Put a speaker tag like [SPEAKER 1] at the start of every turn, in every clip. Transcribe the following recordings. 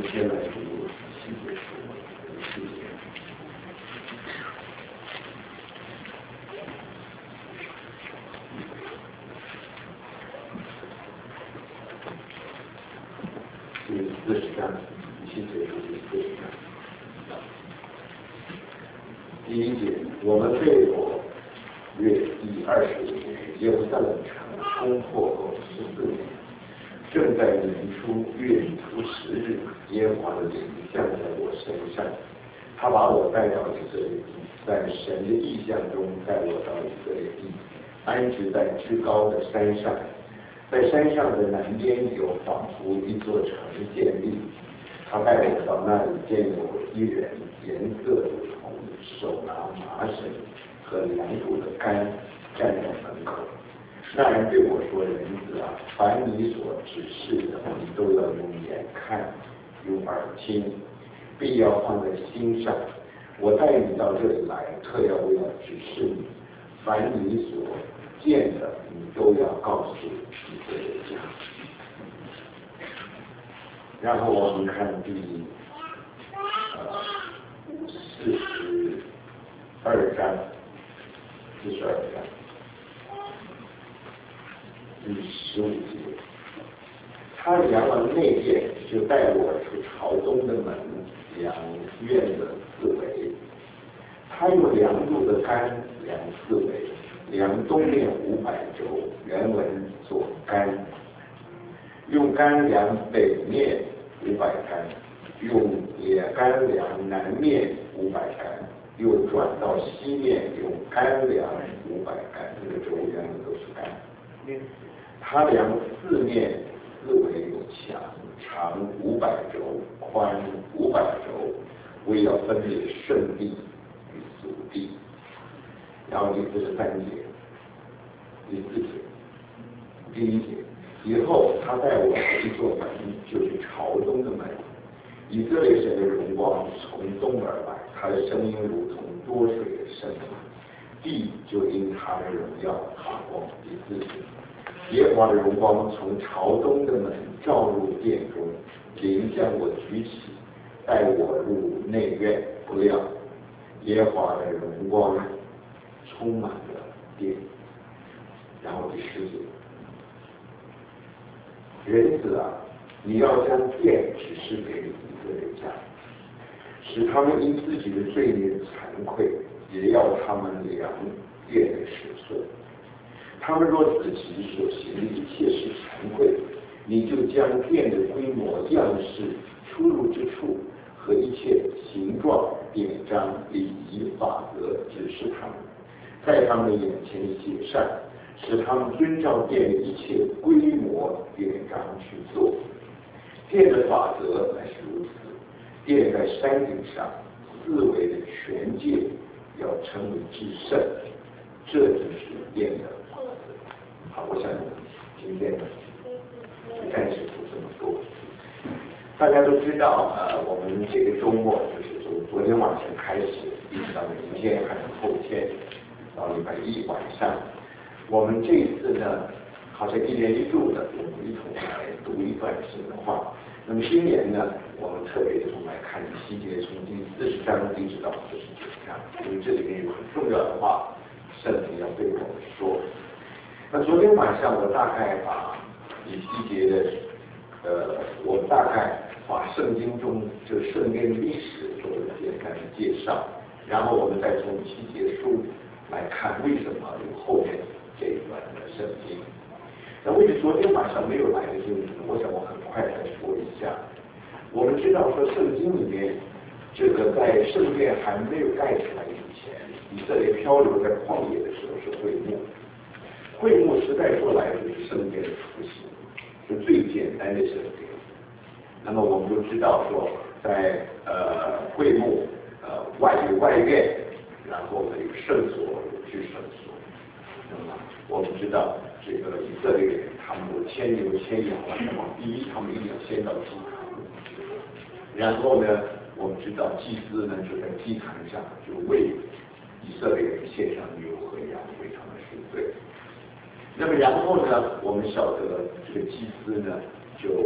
[SPEAKER 1] 先来读细节书，细节。第40章，细节书第40章。第1节，我们被掳约第25年，耶路撒冷城攻破后14年，正在年初月初10日，耶和华的灵降在我身上，他把我带到以色列地，在神的意象中带我到以色列地，安置在至高的山上，在山上的南边有仿佛一座城建立，他带我到那里，见有一人，颜色如铜，手拿麻绳和2股的杆，站在门口。那人对我说：“人子啊，凡你所指示的，你都要用眼看，用耳听，必要放在心上。我带你到这里来，特要为了指示你，凡你所见的，你都要告诉以色列家。”然后我们看第42章第15节，他量了内院，就带我出朝东的门，量院的4围。他用量度的杆量4围，量东面500肘，原文做杆；用杆量北面500杆，用也杆量南面500杆，又转到西面用杆量500杆，这个轴原文都是杆。他量4面4围有墙，长500肘，宽500肘，为要分别圣地与俗地。然后第43节、第4节、第1节，以后他带我到一座门，就是朝东的门。以色列神的荣光从东而来，他的声音如同多水的声音，地就因他的荣耀发光。第4节，耶和华的荣光从朝东的门照入殿中，灵将我举起，带我入内院，不料耶和华的荣光充满了殿。然后第10节，人子啊，你要将殿指示给以色列家，使他们因自己的罪孽惭愧，也要他们量殿的尺寸。他们若自己所行的一切是惭愧，你就将殿的规模、样式、出入之处和一切形状、典章、礼仪、法则指示他们，在他们眼前写上，使他们遵照殿的一切规模、典章去做。殿的法则乃是如此：殿在山顶上，4围的全界要称为至圣，这就是殿的法则。好，我想今天暂时不这么多。大家都知道，我们这个周末就是从昨天晚上开始，一直到明天还是后天，到礼拜1晚上，我们这一次呢，好像1年1度的，我们一同来读一段神的话。那么今年呢，我们特别从来看细节，从第40章一直到49章，因为这里面有很重要的话，圣灵要对我们说。那昨天晚上我大概把以西结的，我大概把圣经中这个圣殿历史做了简单的介绍，然后我们再从以西结书来看为什么有后面这一段的圣经。那为了昨天晚上没有来的经文，我想我很快再说一下。我们知道说圣经里面，这个在圣殿还没有盖起来以前，以色列漂流在旷野的时候是会幕。会幕时代说来就是圣殿的雏形，是最简单的圣殿。那么我们都知道说，在会幕外有外院，然后呢有圣所有至圣所。那么我们知道这个以色列人他们有牵牛牵羊了，那么第一他们一定要先到祭坛，然后呢我们知道祭司呢就在祭坛上就为以色列人献上牛和羊为他们赎罪。那么然后呢，我们晓得这个祭司呢就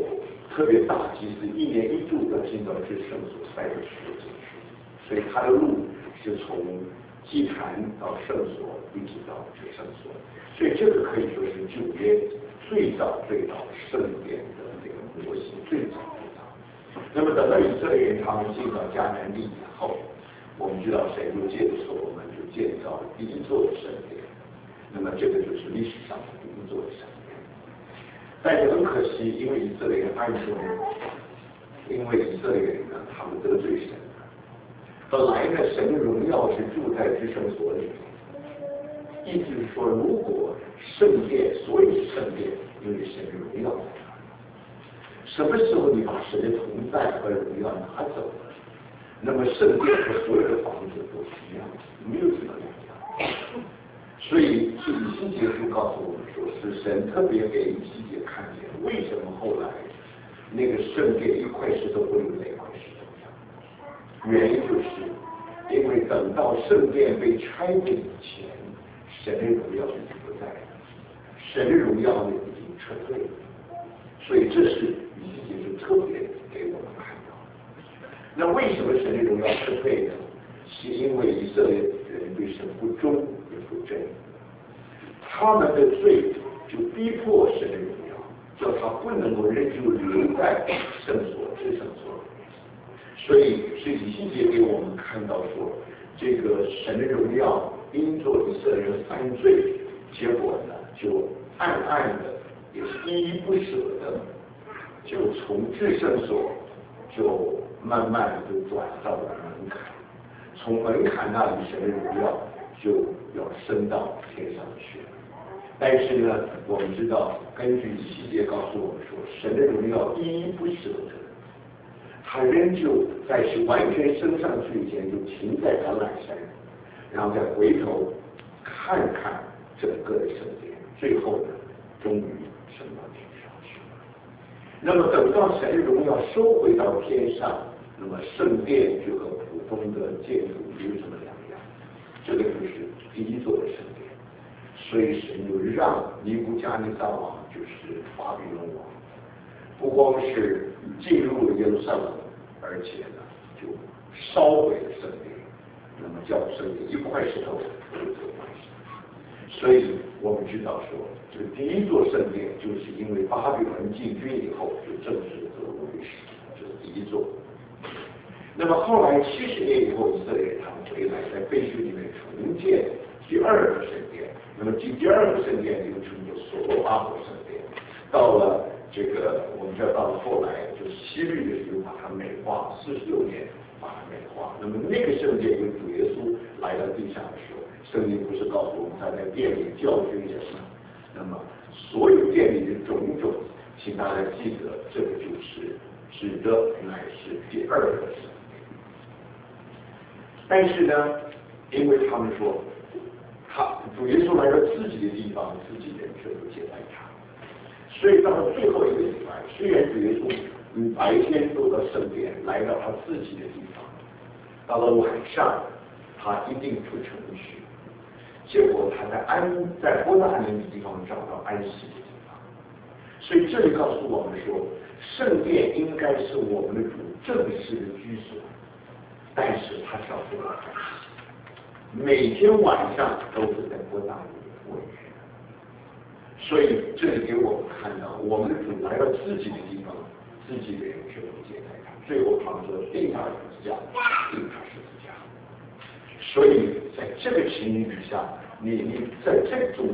[SPEAKER 1] 特别大祭司1年1度要进到至圣所3个时候进去，所以他的路是从祭坛到圣所，一直到至圣所，所以这个可以说是旧约最早圣殿的这个模型，最早。那么等到以色列人他们进到迦南地以后，我们知道神就借着所罗门就建造了第一座的圣殿，那么这个就是历史上的第一座的圣殿。但是很可惜，因为以色列人暗中，因为以色列人呢，他们得罪神了。本来呢，神的荣耀是住在至圣所里面，意思是说，如果圣殿，所有圣殿，因为神的荣耀在那里，什么时候你把神的同在和荣耀拿走了，那么圣殿和所有的房子都是一样的，没有什么两样。所以是以西结书告诉我们说，是神特别给以西结看见，为什么后来那个圣殿一块石头不如那块石头上？原因就是因为等到圣殿被拆毁以前，神的荣耀已经不在了，神的荣耀呢已经撤退了。所以这是以西结书特别给我们看到。那为什么神的荣耀撤退呢？是因为以色列人对神不忠也不正，他们的罪就逼迫神的荣耀，叫他不能够仍旧留在圣所至圣所里面。所以是以西结给我们看到说，这个神的荣耀因着以色列人犯罪，结果呢就暗暗的也是依依不舍的，就从至圣所就慢慢的就转到了门槛。从门槛那里，神的荣耀就要升到天上去了。但是呢，我们知道，根据以西结告诉我们说，神的荣耀依依不舍的，他仍旧在是完全升上去以前，就停在橄榄山，然后再回头看看整个的圣殿，最后呢，终于升到天上去了。那么等到神的荣耀收回到天上，那么圣殿就和普通的建筑没有什么两样，这个就是第一座的圣殿。所以神就让尼布加尼撒王，就是巴比伦王，不光是进入了耶路撒冷，而且呢就烧毁了圣殿，那么叫圣殿一块石头不如这块石头。所以我们知道说，这个第一座圣殿就是因为巴比伦进军以后，就正式得入历史，这是第一座。那么后来70年以后，以色列人他们回来，在废墟里面重建第二个圣殿。那么第二个圣殿又称作所罗巴伯圣殿。到了这个，我们知道到了后来，就是希律的时候把它美化，46年把它美化。那么那个圣殿跟主耶稣来到地上的时候，圣经不是告诉我们他在殿里教训人吗？那么所有殿里的种种，请大家记得，这个就是指的乃是第二个圣殿。但是呢，因为他们说，主耶稣来到自己的地方，自己人却不接待他，所以到了最后一个礼拜，虽然主耶稣白天都到圣殿，来到他自己的地方，到了晚上他一定出城去，结果他在伯大尼的地方找到安息的地方。所以这里告诉我们说，圣殿应该是我们的主正式的居所，但是他找不到安息，每天晚上都是在伯大尼过夜。所以这里给我们看到，我们的主来到自己的地方，自己的人却不接待他。最后他们说定他十字架，定他十字架。所以在这个情形底下，你在这种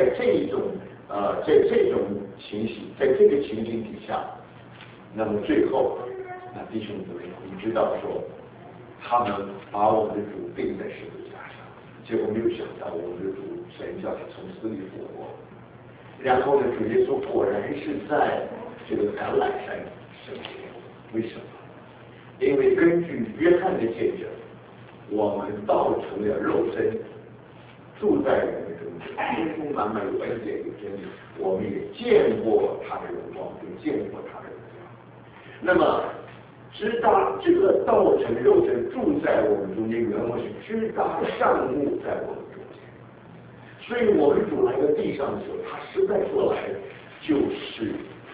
[SPEAKER 1] 情形，在这个情形底下，那么最后，那弟兄姊妹，你知道说，他们把我们的主钉在十字架上，结果没有想到我们的主神叫他从死里复活。然后呢，主耶稣果然是在这个橄榄山升天。为什么？因为根据约翰的见证，我们道成了肉身，住在我们中间，充充满满有恩典有真理，我们也见过他的荣光，也见过他的荣耀。那么支搭这个道成肉身住在我们中间，原文是支搭上木在我们中间。所以我们主来到地上的时候，他实在说来就是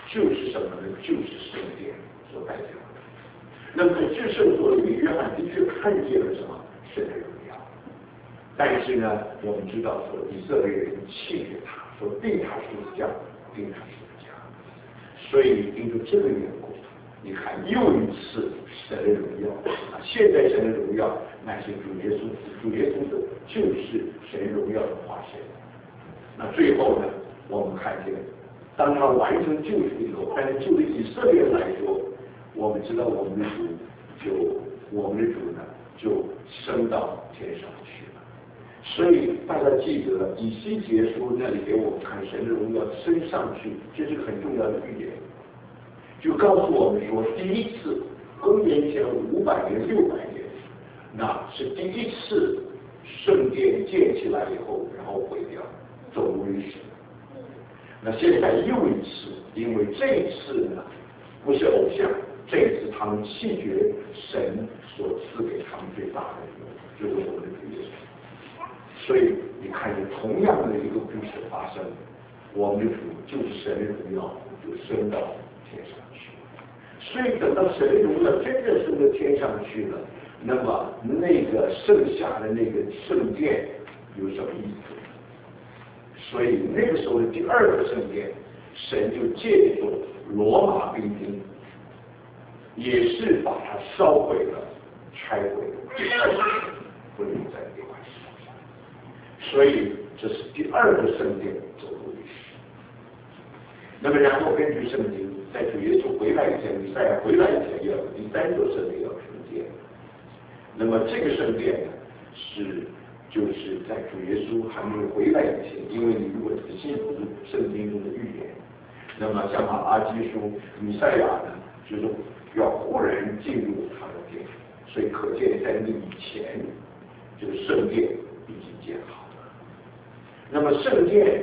[SPEAKER 1] 就是什么呢？就是圣殿所代表的。那么在至圣所里面，约翰的确看见了什么？神的荣耀。但是呢，我们知道说以色列人弃绝他，说定他十字架，定他十字架。所以因着这个缘故，你看又一次神的荣耀啊！现在神的荣耀乃是主耶稣，主耶稣的就是神荣耀的化身。那最后呢，我们看见，当他完成救赎以后，但是就对以色列人来说，我们知道我们的主呢就升到天上去了。所以大家记得以西结书那里给我们看神的荣耀升上去，这是个很重要的预言，就告诉我们说，第一次公元前500年、600年，那是第一次圣殿建起来以后，然后毁掉，走入历史。那现在又一次，因为这一次呢不是偶像，这一次他们弃绝神所赐给他们最大的礼物，就是我们的主耶稣。所以你看见同样的一个故事发生，我们的主就是神的荣耀就升到天上去。所以等到神的荣耀真正升到天上去了，那么那个剩下的那个圣殿有什么意思？所以那个时候的第二个圣殿，神就借助罗马兵丁，也是把它烧毁了、拆毁了，第二个不能在这块石头上。所以这是第二个圣殿走入历史。那么然后根据圣经，在主耶稣回来以前，弥赛亚回来以前，要有第三座圣殿要重建。那么这个圣殿呢，就是在主耶稣还没有回来以前，因为你如果仔细读圣经中的预言，那么像马拉基书，弥赛亚呢，就是要忽然进入他的殿，所以可见在那以前，这个圣殿已经建好了。那么圣殿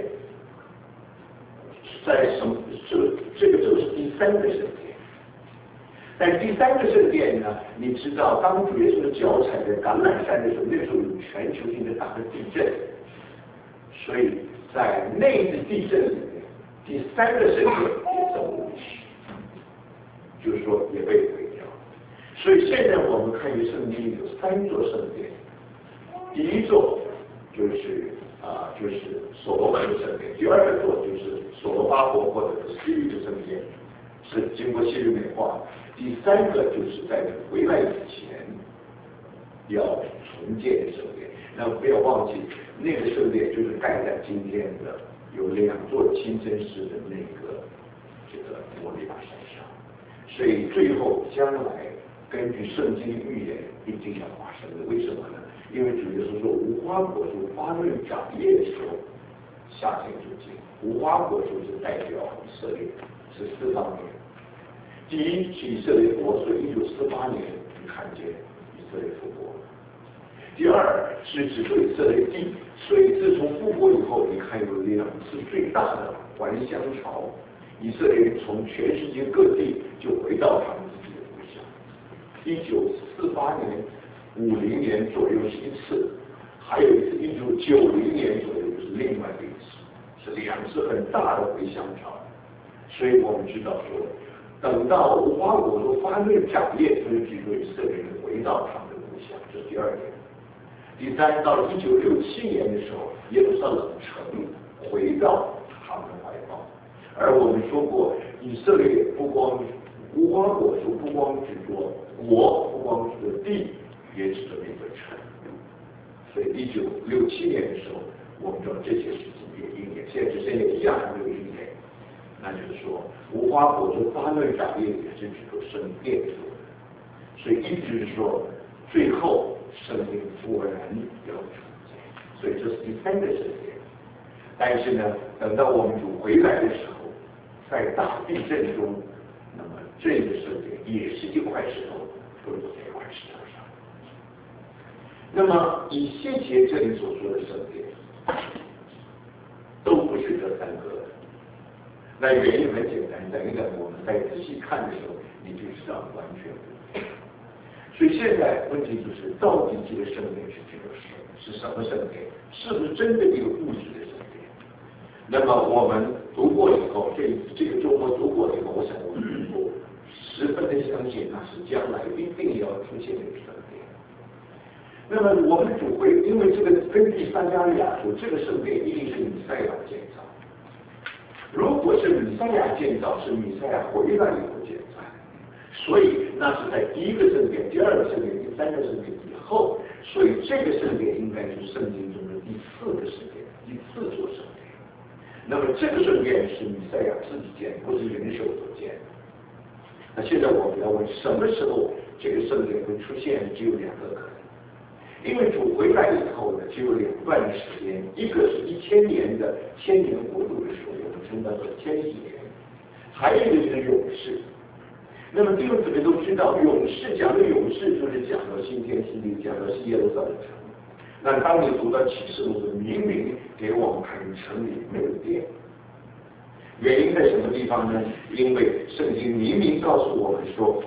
[SPEAKER 1] 在什么？这个就是第三个圣殿。但第三个圣殿呢，你知道，当主耶稣的脚踩在橄榄山的时候，那时候有全球性的大的地震，所以在那次地震里面，第三个圣殿也走入历史，就是说也被毁掉。所以现在我们看见圣经里有三座圣殿，第一座就是所罗门的圣殿，第二个座就是所罗巴伯或者是西律的圣殿，是经过西律美化。第三个就是在回来以前要重建圣殿，那不要忘记那个圣殿就是盖在今天的有2座清真寺的那个摩利亚山上，所以最后将来根据圣经预言一定要发生的。为什么呢？因为主耶稣说无花果树发嫩长叶的时候，夏天就近。无花果树是代表以色列，是4方面。第一是以色列国，所以1948年你看见以色列复国。第二是指着以色列地，所以自从复国以后，你看有2次最大的还乡潮，以色列人从全世界各地就回到他们自己的故乡。1948年、50年左右是一次，还有一次1990年左右是另外一次，是2次很大的回乡潮。所以我们知道说，等到无花果树发嫩长叶，所以指着以色列人回到他们的故乡，这是第2点。第三，到1967年的时候，耶路撒冷城回到他们的怀抱。而我们说过，以色列不光无花果树，不光指着国，不光指着地，也指着那个城。所以1967年的时候，我们知道这些事情也应验，现在只剩下一样还没有应验，那就是说无花果树发嫩长叶也是指着圣殿说的。所以意思是说，最后圣殿果然要重建，所以这是第3个圣殿。但是呢，等到我们主回来的时候，在大地震中，那么这个圣殿也是一块石头搁在这块石头上。那么以西结这里所说的圣殿，都不是这3个。那原因很简单，等一等我们再仔细看的时候，你就知道完全不一样。所以现在问题就是，到底这个圣殿是什么圣殿？是不是真的一个物质的圣殿？ 那么我们读过以后，这个周末读过以后，我想我们都十分的相信，那是将来一定要出现的圣殿。那么我们主会因为这个根据撒迦利亚说，这个圣殿一定是弥赛亚建造。如果是弥赛亚建造，是弥赛亚回来以后建造，所以那是在第一个圣殿、第二个圣殿、第三个圣殿以后，所以这个圣殿应该是圣经中的第四个圣殿，第四座圣殿。那么这个圣殿是弥赛亚自己建，不是人手所建。那现在我们要问，什么时候这个圣殿会出现？只有两个可能。因为主回来以后呢，只有两段的时间，一个是1000年的千年国度的时候，我们称它做千禧年；还有一个就是勇士。那么弟兄姊妹都知道，勇士讲的勇士就是讲到新天新地，讲到新耶路撒冷城。那当你读到启示录的明明给我们看城里没有殿，原因在什么地方呢？因为圣经明明告诉我们说，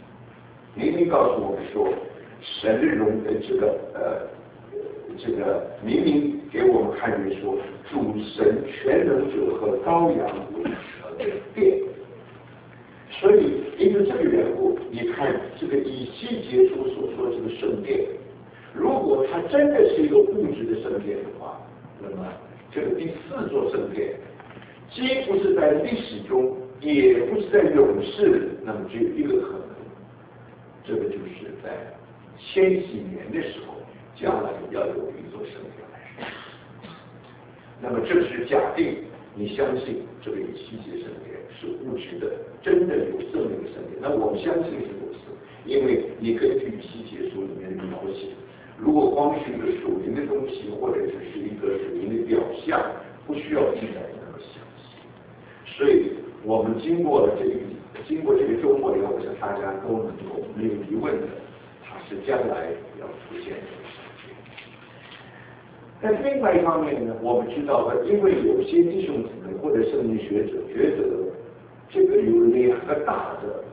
[SPEAKER 1] 神的这个明明给我们看见说，主神全能者和羔羊为神的殿。所以因为这个缘故，你看这个以西结书所说这个圣殿，如果它真的是一个物质的圣殿的话，那么这个第四座圣殿既不是在历史中，也不是在永世，那么只有一个可能，这个就是在千禧年的时候，将来要有一座圣殿来。那么这是假定你相信这个以西结圣殿是物质的，真的有圣灵的圣殿。那我们相信是如此，因为你根据以西结书里面的描写，如果光是一个属灵的东西，或者只是一个属灵的表象，不需要记载那么详细。所以我们经过这个周末以后，我想大家都能够没有疑问的，它是将来要出现的圣殿。但是另外一方面呢，我们知道的，因为有些弟兄姊妹或者圣经学者觉得这个有两个大的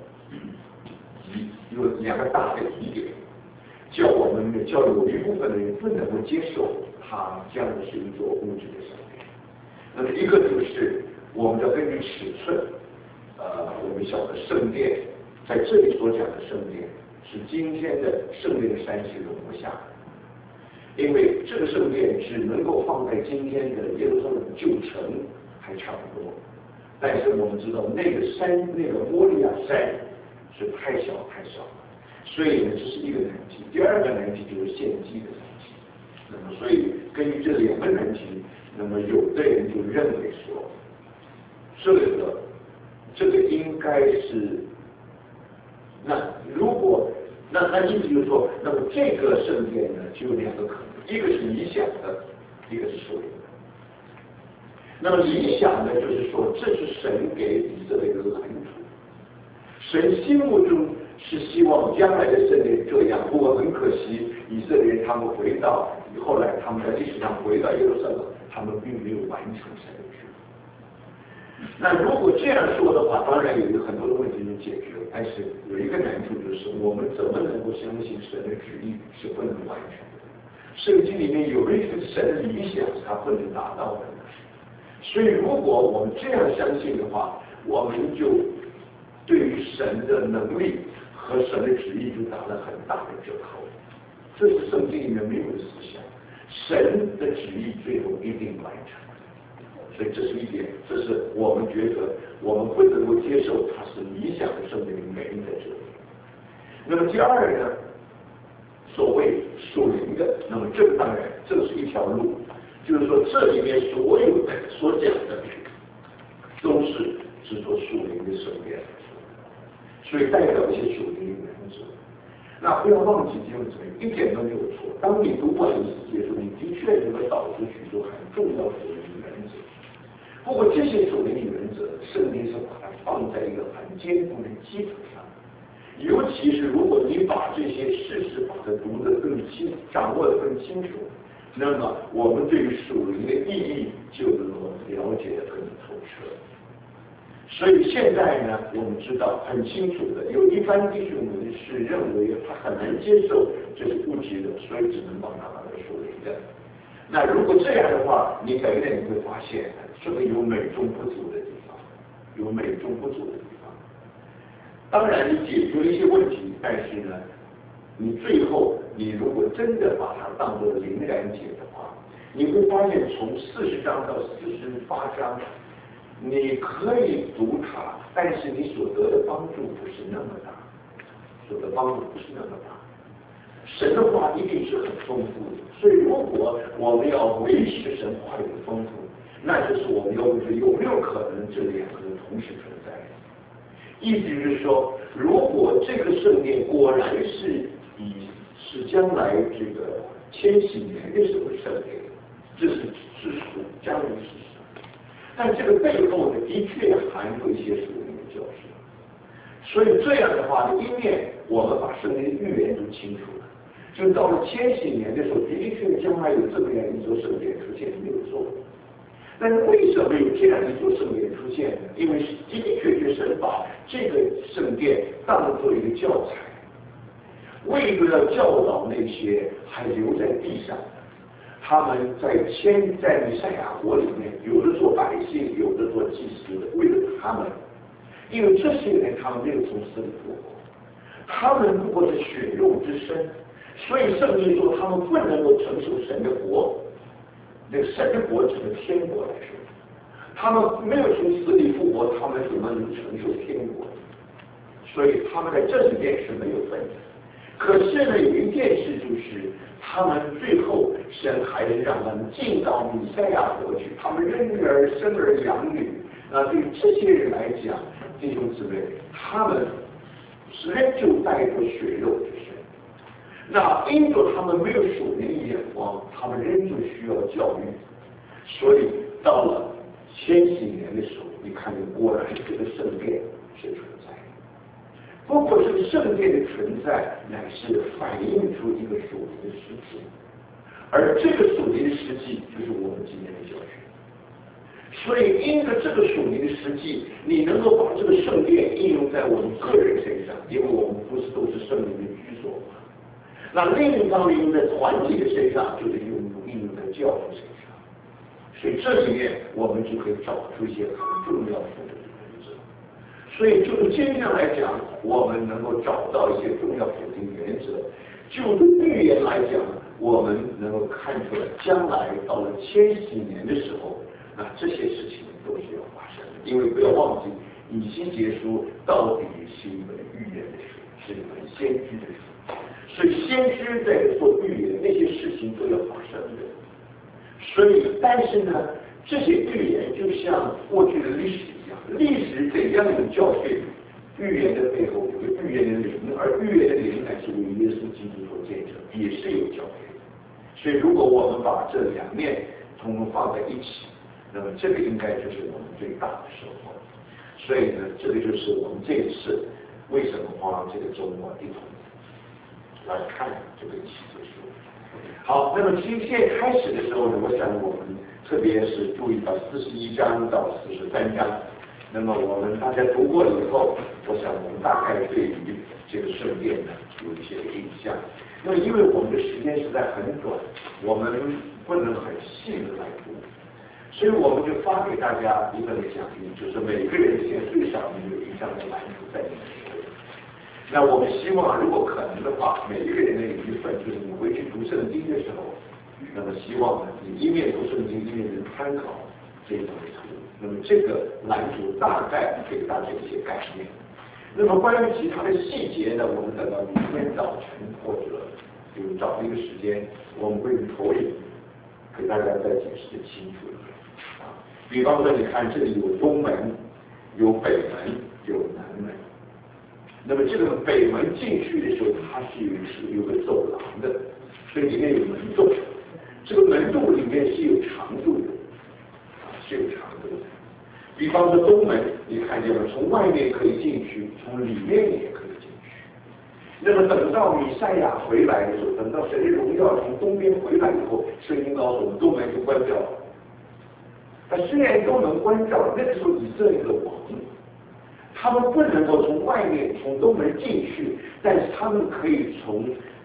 [SPEAKER 1] 疑点，叫有一部分的人不能够接受它将的是一座物质的圣殿。那么一个就是我们要根据尺寸，我们晓得圣殿在这里所讲的圣殿是今天的圣殿山是容不下的。因为这个圣殿只能够放在今天的耶路撒冷旧城还差不多，但是我们知道那个山，那个摩利亚山是太小了，所以呢这是一个难题。第二个难题就是献祭的难题。那么所以根据这两个难题，那么有的人就认为说，这个应该是，那意思就是说，那么这个圣殿呢，就有两个可能，一个是理想的，一个是属灵的。那么理想的就是说，这是神给以色列的蓝图，神心目中是希望将来的圣殿这样。不过很可惜，以色列人他们后来他们在历史上回到耶路撒冷，他们并没有完成神的旨意。那如果这样说的话，当然有很多的问题就解决了，但是有一个难处就是，我们怎么能够相信神的旨意是不能完成的？圣经里面有一个神的理想是他不能达到的。所以如果我们这样相信的话，我们就对于神的能力和神的旨意就打了很大的折扣。这是圣经里面没有的思想，神的旨意最后一定完成。所以这是一点，这是我们觉得我们不能够接受它是理想的圣经的原因在这里。那么第二呢，所谓属灵的，那么这个当然这是一条路，就是说这里面所有的所讲的都是制作属灵的圣殿，所以代表一些属灵的原则。那不要忘记弟兄姊妹，一点都没有错。当你读完以西结书，你的确能够导出许多很重要的属灵原则。不过这些属灵原则，圣经是把它放在一个很坚固的基础上。尤其是如果你把这些事实把它读得更清，掌握得更清楚，那么我们对于属灵的意义就能够了解得更透彻。所以现在呢，我们知道很清楚的，有一般弟兄们是认为他很难接受这是物质的，所以只能把它属灵的。 那如果这样的话，你每个人会发现，是不是有美中不足的地方？有美中不足的地方。当然，你解决了一些问题，但是呢，你最后你如果真的把它当作灵感解的话，你会发现从40章到48章，你可以读它，但是你所得的帮助不是那么大，所得帮助不是那么大。神的话一定是很丰富的，所以如果我们要维持神话语的丰富，那就是我们要问有没有可能这两个同时存在？意思就是说，如果这个圣殿果然是将来这个千禧年的时候圣殿，这是事实，将来事实。但这个背后呢，的确含有一些属灵的教训。所以这样的话，一面我们把圣经预言都清楚了，就到了千禧年的时候，的确将来有这么样一座圣殿出现，没有错。但是为什么有这样一座圣殿出现呢？因为的确神把这个圣殿当作一个教材，为了要教导那些还留在地上的，他们在弥赛亚国里面，有的做百姓，有的做祭司的，为了他们，因为这些人他们没有从死里复活，他们不过是血肉之身，所以圣经说他们不能够承受神的国。那个神的国指的天国来说，他们没有从死里复活，他们怎么能承受天国？所以他们在这里面是没有份的。可是呢，有一件事就是，他们最后神还能让他们进到弥赛亚国去，他们生儿养女。那对于这些人来讲，弟兄姊妹，他们实在就带着血肉之身。那因着他们没有属灵的眼光，他们仍旧需要教育，所以到了千禧年的时候，你看见果然这个圣殿是存在的。不过这个圣殿的存在，乃是反映出一个属灵的实际，而这个属灵的实际就是我们今天的教训。所以因着这个属灵的实际，你能够把这个圣殿应用在我们个人身上，因为我们不是都是圣灵的居所嘛。那另一方面用在团体的身上，就是应用在教父身上，所以这里面我们就可以找出一些很重要的原则。所以就今天来讲，我们能够找到一些重要的原则。就预言来讲，我们能够看出来，将来到了千禧年的时候，那这些事情都是要发生的。因为不要忘记，以西结书到底是一本预言的书，是一本先知的书。所以先知在做预言，那些事情都要发生的。所以，但是呢，这些预言就像过去的历史一样，历史怎样有教训，预言的背后有个预言的灵，而预言的灵乃是为耶稣基督所见证，也是有教训。所以，如果我们把这两面统统放在一起，那么这个应该就是我们最大的收获。所以呢，这个就是我们这一次为什么花这个周末一同来看这个启示书。好，那么其实现在开始的时候呢，我想我们特别是注意到41章到43章，那么我们大家读过了以后，我想我们大概对于这个圣殿呢有一些印象。那么因为我们的时间实在很短，我们不能很细的来读，所以我们就发给大家一份奖励，就是每个人现在最少有一张的蓝图在你的手里。那我们希望，如果可能的话，每一个人的有一份，就是你回去读圣经的时候，那么希望呢，你一面读圣经，一面能参考这张图。那么这个蓝图大概给大家一些概念。那么关于其他的细节呢，我们等到明天早晨或者就找一个时间，我们会投影给大家再解释的清楚一点。比方说，你看这里有东门，有北门，有南门。那么这个北门进去的时候，它是有个走廊的，所以里面有门洞。这个门洞里面是有长度的，是有长度的。比方说东门，你看见了，从外面可以进去，从里面也可以进去。那么等到弥赛亚回来的时候，等到神的荣耀从东边回来以后，圣经告诉我们，东门就关掉了。但虽然都能关照，那个时候以色列的王，他们不能够从外面从东门进去，但是他们可以从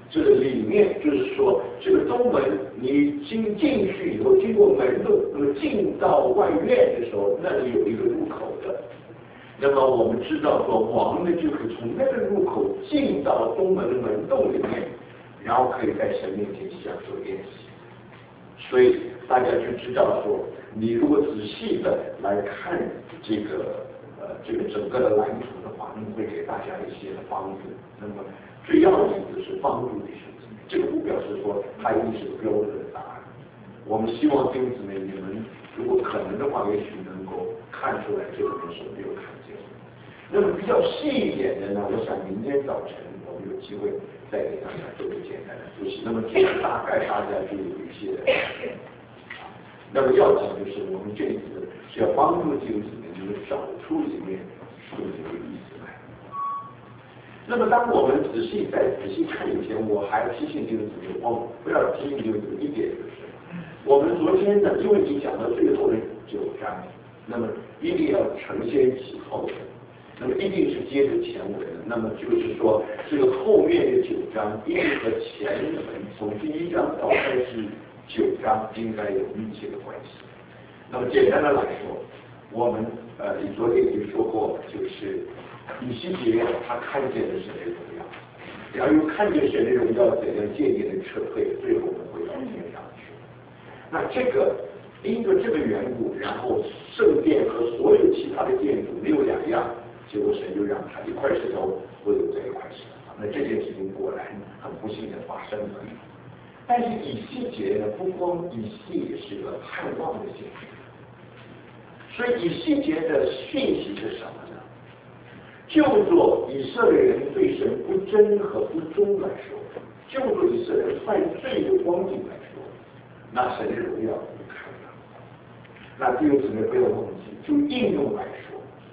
[SPEAKER 1] 这个里面就是说，这个东门你进去以后，经过门洞，那么进到外院的时候，那里有一个入口的。那么我们知道说，王呢就可以从那个入口进到东门的门洞里面，然后可以在神面前享受宴席。所以大家就知道说，你如果仔细的来看这个整个的蓝图的话，那么会给大家一些帮助。那么最要紧的是帮助弟兄姊妹，这个不表示说它一定是标准的答案。我们希望弟兄姊妹你们如果可能的话，也许能够看出来这个是没有看见。那么比较细一点的呢，我想明天早晨我们有机会再给大家做个简单的复习。那么这样大概大家就有一些那么要紧就是我们这一次是要帮助弟兄姊妹能够找出里面属灵的意思来。那么当我们仔细看以前，我还提醒弟兄姊妹，我不要提醒弟兄姊妹一点就是，我们昨天呢，因为你讲到最后的9章，那么一定要承先启后的。那么一定是接着前文的，那么就是说，这个后面的9章一定和前文从第1章到29章应该有密切的关系。那么简单的来说，我们你昨天已经说过，就是以西结他看见的神的荣耀，然后又看见神的荣耀怎样渐渐的撤退，最后回到天上去。那这个因着这个缘故，然后圣殿和所有其他的建筑没有2样。结果神就让他一块石头会有这一块石头，那这件事情果然很不幸的发生了。但是以西结呢，不光以西也是个盼望的现象，所以以西结的讯息是什么呢？就做以色列人对神不真和不忠来说，就做以色列人犯罪的光景来说，那神的荣耀就看到。那弟兄姊妹不要忘记，就应用来说。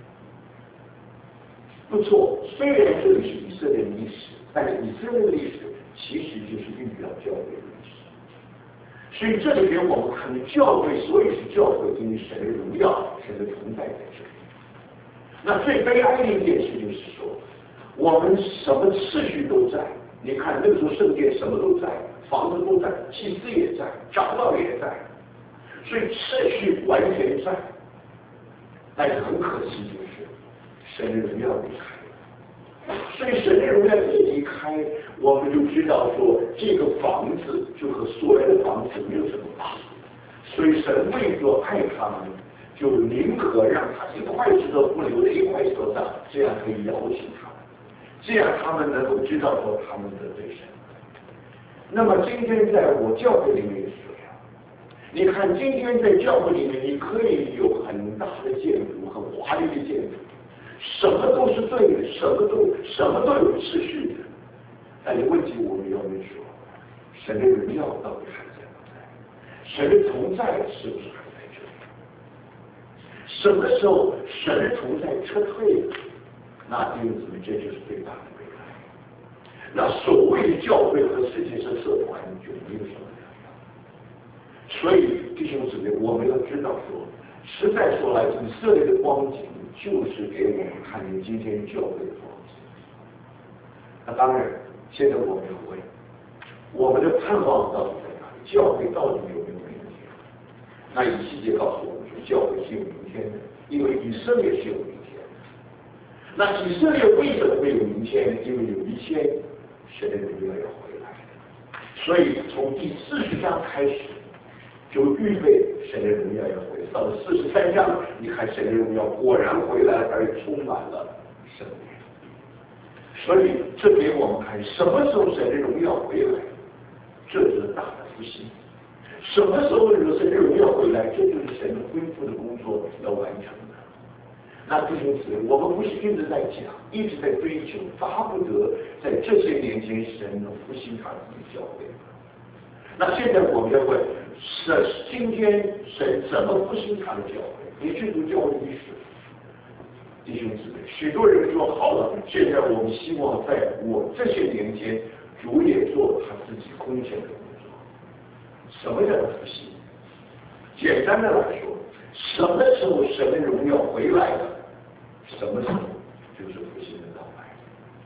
[SPEAKER 1] 不错，虽然这里是以色列历史，但是以色列历史其实就是预表教会的历史。所以这里边我们看教会，所以是教会因为神的荣耀、神的存在在这里。那最悲哀的一件事就是说，我们什么次序都在，你看那个时候圣殿什么都在，房子都在，祭司也在，长老也在，所以次序完全在。但是很可惜就是。神的荣耀离开，所以神的荣耀一离开，我们就知道说这个房子就和所有的房子没有什么大，所以神为着爱他们，就宁可让他一块石头不留在一块石头上，这样可以邀请他们，这样他们能够知道说他们得罪神。那么今天在我教会里面也是这样，你看今天在教会里面，你可以有很大的建筑，很华丽的建筑。什么都是对的，什么都有秩序的，但是问题我们要问说，神的荣耀到底还在不在？神的同在是不是还在这里？什么时候神的同在撤退了？那弟兄姊妹，这就是最大的悲哀。那所谓的教会和世界上社团就没有什么两样。所以弟兄姊妹，我们要知道说，实在说来，以色列的光景。就是给我们看见今天教会的光景。那当然，现在我们要问，我们的盼望到底在哪里？教会到底有没有明天？那以西结告诉我们说，教会是有明天的，因为以色列是有明天的。那以色列为什么会有明天呢？因为有一天神的荣耀要回来，所以从第40章开始。就预备神的荣耀要回来，到了43章，你看神的荣耀果然回来，而且充满了圣灵。所以这给我们看，什么时候神的荣耀回来，这就是大的复兴；什么时候神的荣耀回来，这就是神恢复的工作要完成的。那弟兄姊妹，我们不是一直在讲，一直在追求，巴不得在这些年间神能复兴他自己教会。那现在我们要问，今天神怎么复兴他的教会？你去读教会历史，弟兄姊妹，许多人说好了，现在我们希望在我这些年间，主也做他自己空前的工作。什么叫复兴？简单的来说，什么时候神的荣耀回来了？什么时候就是复兴的到来？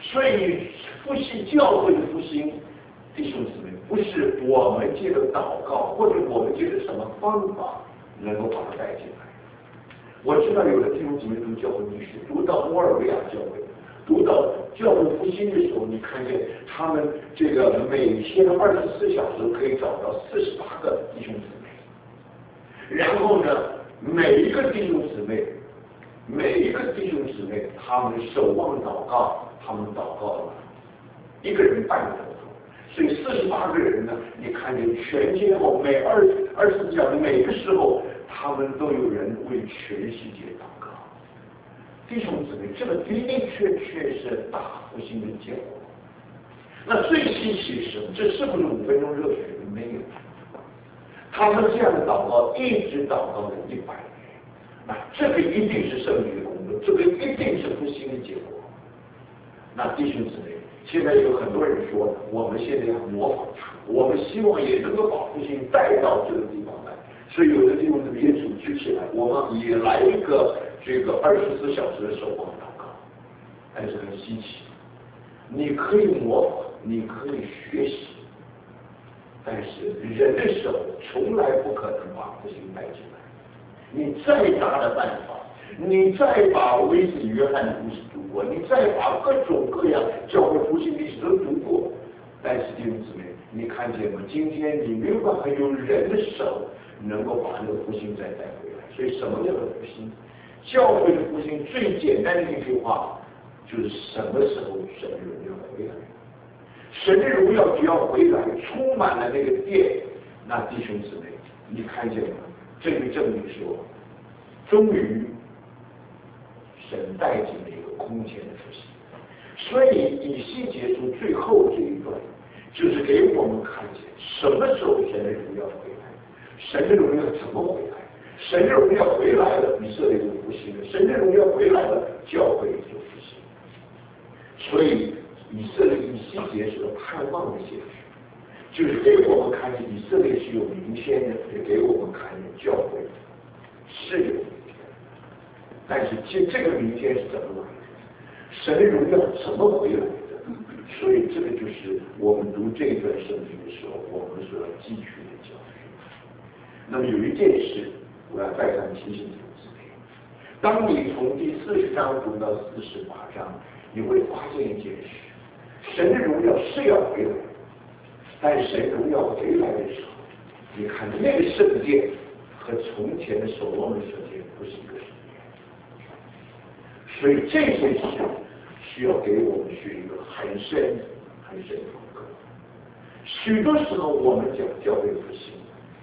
[SPEAKER 1] 所以复兴教会的复兴，弟兄姊妹，不是我们借着祷告或者我们借着什么方法能够把它带进来。我知道有的弟兄姊妹读教会历史，读到摩尔维亚教会，读到教会复兴的时候，你看见他们这个每天24小时可以找到48个弟兄姊妹，然后呢，每一个弟兄姊妹，他们守望祷告，他们祷告了1个人半个钟头，所以48个人呢，你看见全天候每24小时每个时候，他们都有人为全世界祷告。弟兄姊妹，这个的的确确是大复兴的结果。那最稀奇是，这是不是5分钟热水？没有。他们这样的祷告一直祷告了100年，那这个一定是圣灵的工作，这个一定是复兴的结果。那弟兄姊妹，现在有很多人说，我们现在要模仿他，我们希望也能够把复兴带到这个地方来。所以有的弟兄姊妹也组织起来，我们也来一个这个24小时的守望祷告，但是很稀奇。你可以模仿，你可以学习，但是人的手从来不可能把复兴带进来。你再大的办法，你再把威斯约翰的故事读过，你再把各种各样教会复兴历史都读过，但是弟兄姊妹，你看见吗？今天你没有办法用人的手能够把那个复兴再带回来。所以什么叫做复兴？教会的复兴最简单的一句话就是什么时候神的荣耀回来？神的荣耀只要回来，充满了那个殿，那弟兄姊妹，你看见吗？这个证明说，终于神带进了一个空前的复兴。所以以西结书最后这一段，就是给我们看见什么时候神的荣耀回来，神的荣耀怎么回来，神的荣耀回来了，以色列就复兴了；神的荣耀回来了，教会就复兴。所以以色列以西结是个盼望的结局，就是给我们看见以色列是有明天的，也给我们看见教会是有明天的。但是这个明天是怎么来的？神的荣耀怎么回来的？所以这个就是我们读这一段圣经的时候，我们所要汲取的教训。那么有一件事，我要再三提醒弟兄姊妹：当你从第40章读到48章，你会发现一件事：神的荣耀是要回来的，但神荣耀回来的时候，你看那个圣殿和从前的守望的圣殿不是一个圣殿。所以这件事需要给我们学一个很深的功课。许多时候我们讲教会复兴，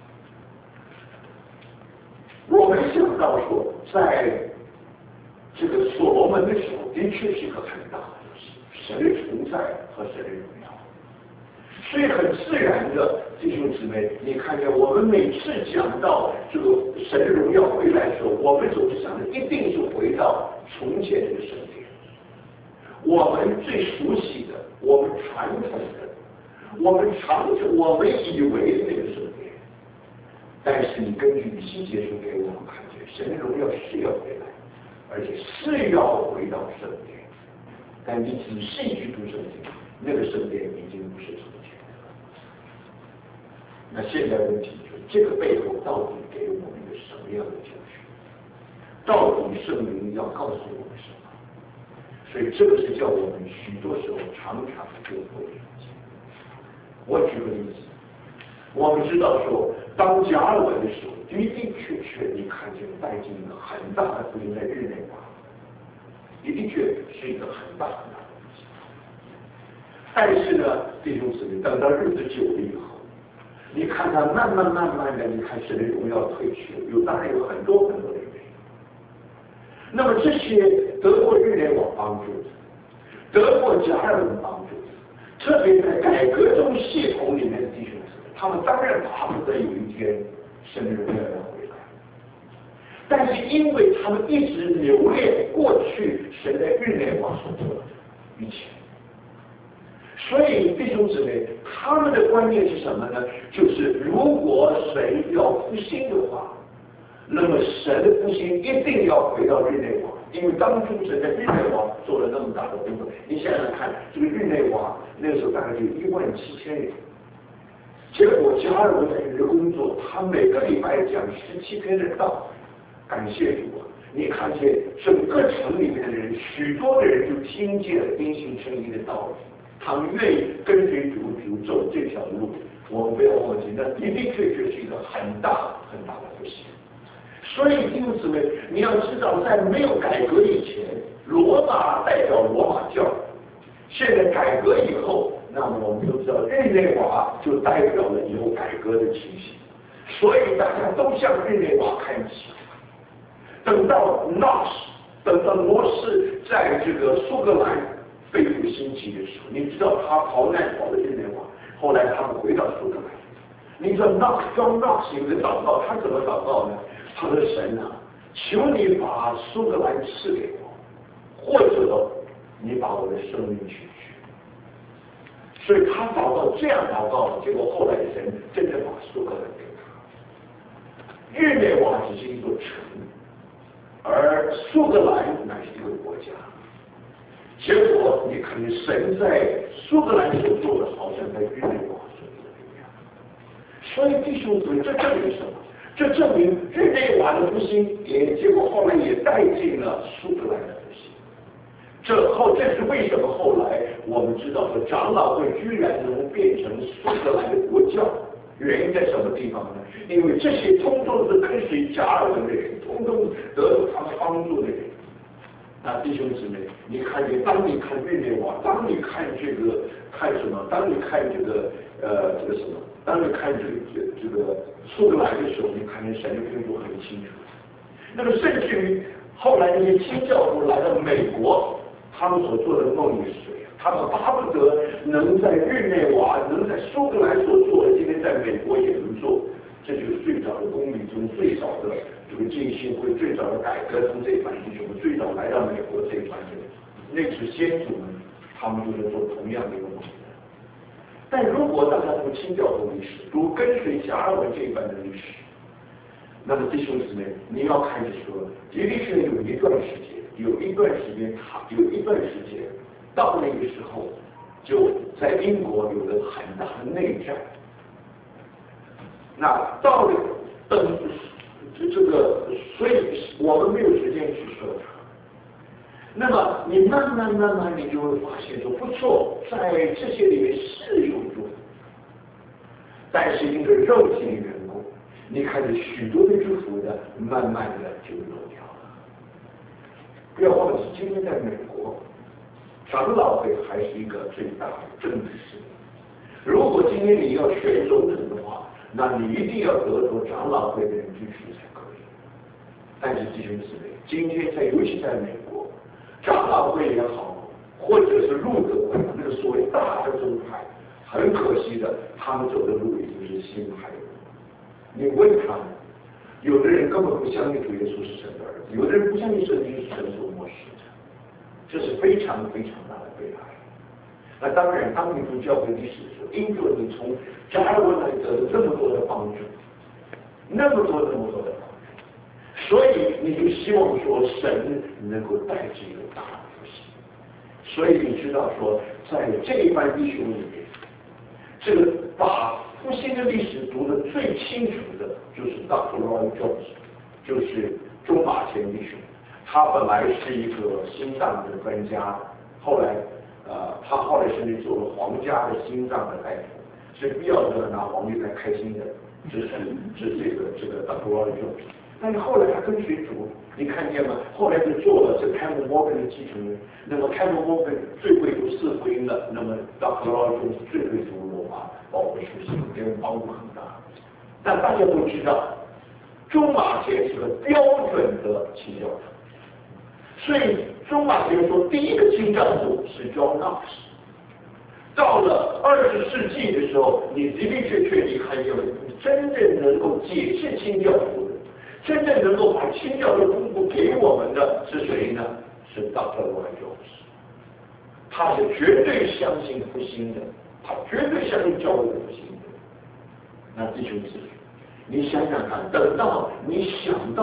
[SPEAKER 1] 我们想到说，在这个所罗门的时候，的确是一个很大的复兴，神的同在和神的荣耀。所以很自然的，弟兄姊妹，你看见我们每次讲到这个神的荣耀回来的时候，我们总是想的一定是回到从前这个圣殿，我们最熟悉的，我们传统的，我们以为的那个圣殿。但是你根据以西结书给我们看见，神的荣耀是要回来，而且是要回到圣殿。但你仔细去读圣经，那个圣殿已经不是从前的了。那现在问题就是这个背后到底给我们一个什么样的教训？到底圣灵要告诉我们什么？所以这个是叫我们许多时候常常就会理解。我举个例子，我们知道说，当加尔文的时候，的的确确你看见带进一个很大的福音在日内瓦，的的确是一个很大的福音。但是呢，弟兄姊妹，等到日子久了以后，你看他慢慢的，你看神的荣耀退去了，当然有很多的原因。那么这些得过日内瓦帮助的，得过加尔文帮助的，特别在改革中系统里面的弟兄姊妹，他们当然巴不得有一天神的荣耀要回来，但是因为他们一直留恋过去神在日内瓦所做的一切，所以弟兄姊妹，他们的观念是什么呢？就是如果神要复兴的话，那么神的复兴一定要回到日内瓦， 因为当初神在日内瓦做了那么大的工作，你想想看，这个日内瓦那个时候大概就17000人，结果加尔文在这个工作，他每个礼拜讲17篇的道，感谢主啊！你看见整个城里面的人，许多的人就听见了因信称义的道理，他们愿意跟随主走这条路。我们不要忘记，那的的确确是一个很大很大的复兴。所以弟兄姊妹，你要知道，在没有改革以前，罗马代表罗马教；现在改革以后，那么我们都知道日内瓦就代表了以后改革的情形。所以大家都向日内瓦看齐。等到罗斯在这个苏格兰被复兴起的时候，你知道他逃难跑到日内瓦，后来他们回到苏格兰。你知道Knox 有个祷告，他怎么祷告呢？他说：“神啊，求你把苏格兰赐给我，或者你把我的生命取去。”所以他祷告这样祷告，结果后来神真的把苏格兰给他。日内瓦只是一座城，而苏格兰乃是一个国家。结果你看见神在苏格兰所做的，好像在日内瓦所做的一样。所以弟兄姊妹，这证明什么？这证明日内瓦的复兴结果后来也带进了苏格兰的复兴。这是为什么后来我们知道说长老会居然能变成苏格兰的国教？原因在什么地方呢？因为这些通通是跟随加尔文的人，通通得到他们帮助的人。那弟兄姊妹，你看见，当你看日内瓦，当你看什么？当你看这个什么？当你看这个苏格兰的时候，你看见神的工作很清楚。那么甚至于后来那些新教徒来到美国，他们所做的梦也是，他们巴不得能在日内瓦，能在苏格兰所做的，今天在美国也能做。这就是最早的公理中最早的这个浸信会，最早的改革中这一班弟兄们，最早来到美国这一班人，那是先祖们，他们就是做同样的一个梦。但如果大家读清教徒历史，读跟随加尔文这一般的历史，那么弟兄姊妹，你要看着说，的确有一段时间，到那个时候，就在英国有了很大的内战。那到了所以我们没有时间去说它。那么你慢慢你就会发现说，不错，在这些里面是有祝福，但是因为肉体的缘故，你看着许多的祝福的，慢慢的就漏掉了。不要忘记，今天在美国，长老会还是一个最大的政治势力。如果今天你要选总统的话，那你一定要得到长老会的人支持才可以。但是弟兄姊妹，今天尤其在美国，长老会也好，或者是路德会那个所谓大的宗派，很可惜的，他们走的路已经是新派的路。你问他们，有的人根本不相信主耶稣是神的儿子，有的人不相信圣经是神所默示的，这是非常非常大的悲哀。那当然，当你读教会历史的时候，因着你从加尔文来得了这么多的帮助，那么多的帮助，所以你就希望说神能够带进一个大的复兴。所以你知道说，在这一班弟兄里面，这个把复兴的历史读得最清楚的就是 Dr. Lloyd Jones， 就是中马前弟兄。他本来是一个心脏的专家，他后来甚至做了皇家的心脏的大夫，所以必要的拿皇帝来开心的，这个 Dr. Lloyd Jones。但是后来他跟随主，你看见吗？后来就做了这 Campbell Morgan 的继承人。那么 Campbell Morgan 最会读四福音了，那么 Dr. Lloyd Jones 最会读罗马保罗书信，给人帮助很大。但大家都知道，中马前是个标准的清教徒。所以中马前说，第一个清教徒是 John Knox。到了20世纪的时候，你的的确确你看见了，真正能够解释清教徒的，真正能够把清教的功夫给我们的是谁呢？是 Dr. Lloyd Jones。他是绝对相信复兴的，他绝对相信教会的复兴的。那弟兄姊妹，你想想看，等到你想到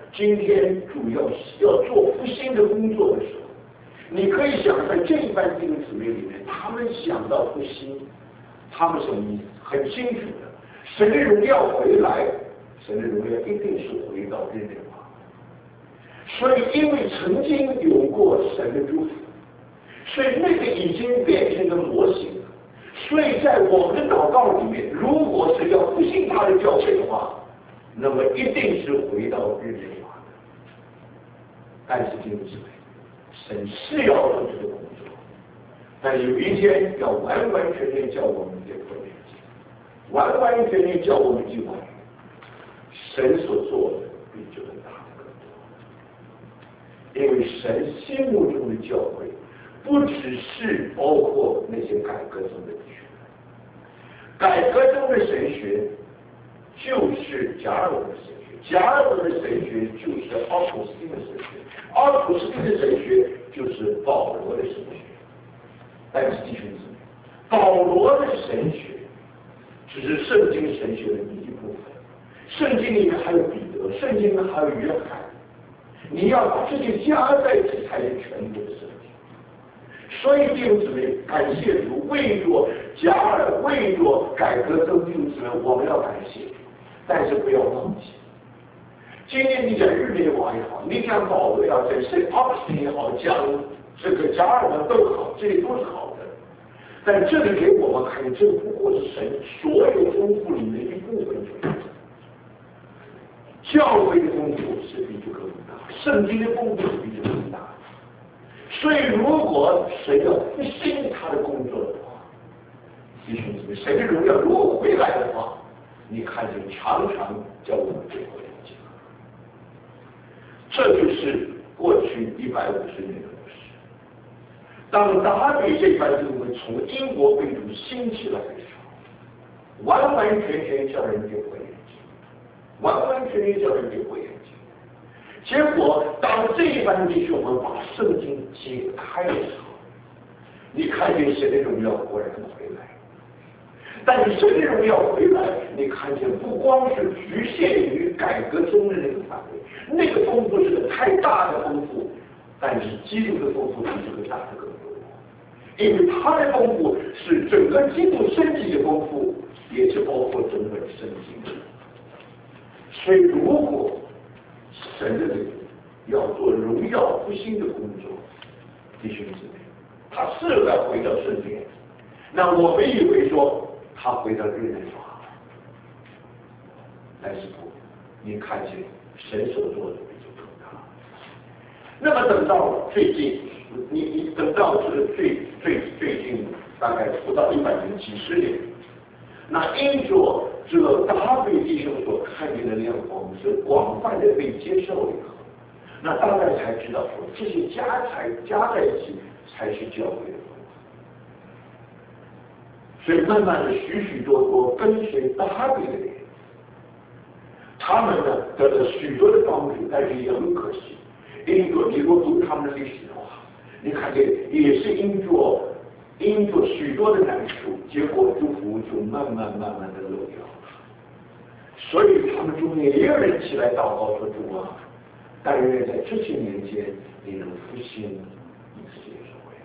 [SPEAKER 1] 今天主要要做复兴的工作的时候，你可以想在这一班弟兄姊妹里面，他们想到复兴，他们什么意思？很清楚的，神的荣耀回来，神的荣耀一定是回到日内瓦。所以因为曾经有过神的祝福，所以那个已经变成了模型。所以在我们的祷告里面，如果是要复兴他的教会的话，那么一定是回到日内瓦的。但是弟兄姊妹，神是要做这个工作，但有一天要完完全全叫我们结婚连接，完完全全叫我们去完神所做的比这个大的更多。因为神心目中的教会不只是包括那些改革中的弟兄，改革中的神学就是加尔文的神学，加尔文的神学就是奥古斯丁的神学，奥古斯丁的神学就是保罗的神学。但是弟兄姊妹，保罗的神学只是圣经神学的一部分，圣经里面还有彼得，圣经里面还有约翰，你要把这些加在一起才是全部的圣经。所以弟兄姊妹，感谢主，为着加尔，为着改革中弟兄姊妹，我们要感谢主，但是不要忘记，今天你讲日内瓦也好，你讲保罗也好，讲圣奥古斯丁也好，讲这个加尔文都好，这些都是好的。但这里给我们看，这不过是神所有丰富里面的一部分。教会的丰富是比这个更大，圣经的丰富是比这个更大。所以，如果神要复兴他的工作的话，弟兄姊妹，神的荣耀如果回来的话，你看见常常叫我们这回了解，这就是过去150年的故事。当达比这班弟兄从英国贵族兴起来的时候，完完全全叫人给回眼睛，完完全全叫人给回眼睛。结果，当这一班弟兄们把圣经解开的时候，你看见神的荣耀果然回来。但是神的荣耀回来，你看见不光是局限于改革中的那个范围，那个丰富是个太大的丰富，但是基督的丰富比这个大的更多，因为他的丰富是整个基督身体的丰富，也是包括整个圣经。所以，如果神的人要做荣耀复兴的工作，弟兄姊妹，他是要回到圣经。那我们以为说他回到日内瓦，但是不，你看见神所做的比这更大。那么等到最近，你等到这个最近大概不到100几十年，那因着这个达比弟兄所看见的亮光是广泛的被接受以后，那大概才知道说这些加在一起才是教会的丰富。所以慢慢的许许多多跟随达比的人，他们呢得了许多的帮助，但是也很可惜，因着你若读他们的历史的话，你看见也是因着许多的难处，结果祝福就慢慢的漏掉了。所以他们中间也有人起来祷告说：“主啊，但愿在这些年间你能复兴以色列社会。”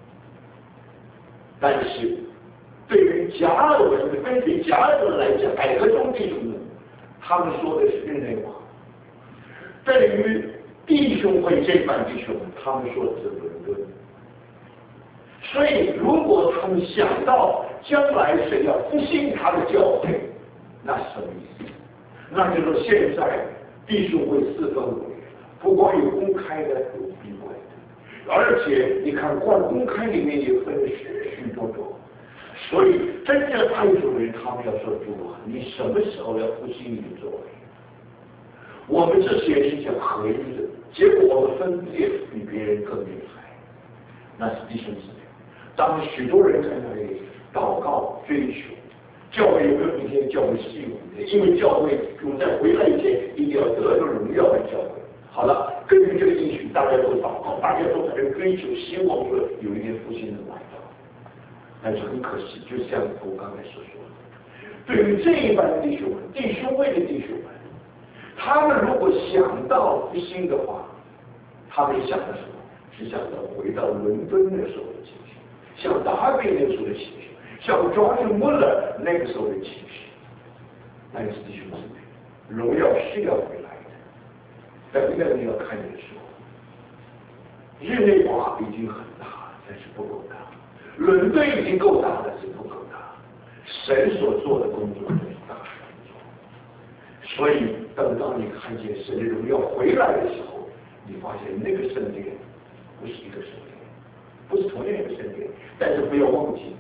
[SPEAKER 1] 但是对于加尔文跟随加尔文来讲，改革中弟兄们，他们说的是日内瓦；对于弟兄会这班弟兄，他们说的是伦敦。所以，如果他们想到将来谁要复兴他的教会，那是什么意思？那就是现在弟兄会4分5裂，不光有公开的，有闭关的，而且你看，光公开里面也分许多种。所以，真正爱主的人，他们要说：“主啊，你什么时候要复兴你的作为？”我们这些是讲合一的，结果我们分裂比别人更厉害，那是弟兄姊妹。当许多人在那里祷告追求，教会有没有明天教会是有的，因为教会主在回来以前一定要得到荣耀的教会。好了，根据这个应许，大家都祷告，大家都在这追求，希望说有一天复兴的来到。但是很可惜，就像我刚才所说的，对于这一班弟兄们，弟兄会的弟兄们， 他们如果想到复兴的话，他们想到什么？是想到回到伦敦那时候的情绪，像达比那时候的情绪，像 George Muller 那个时候的情绪。但是弟兄姊妹，荣耀是要回来的，但一个人要看见说，日内瓦已经很大了，但是不够大；伦敦已经够大了，但是不够大。神所做的工作是大神做，所以等到你看见神的荣耀回来的时候，你发现那个圣殿不是一个圣殿，不是同样一个圣殿，但是不要忘记，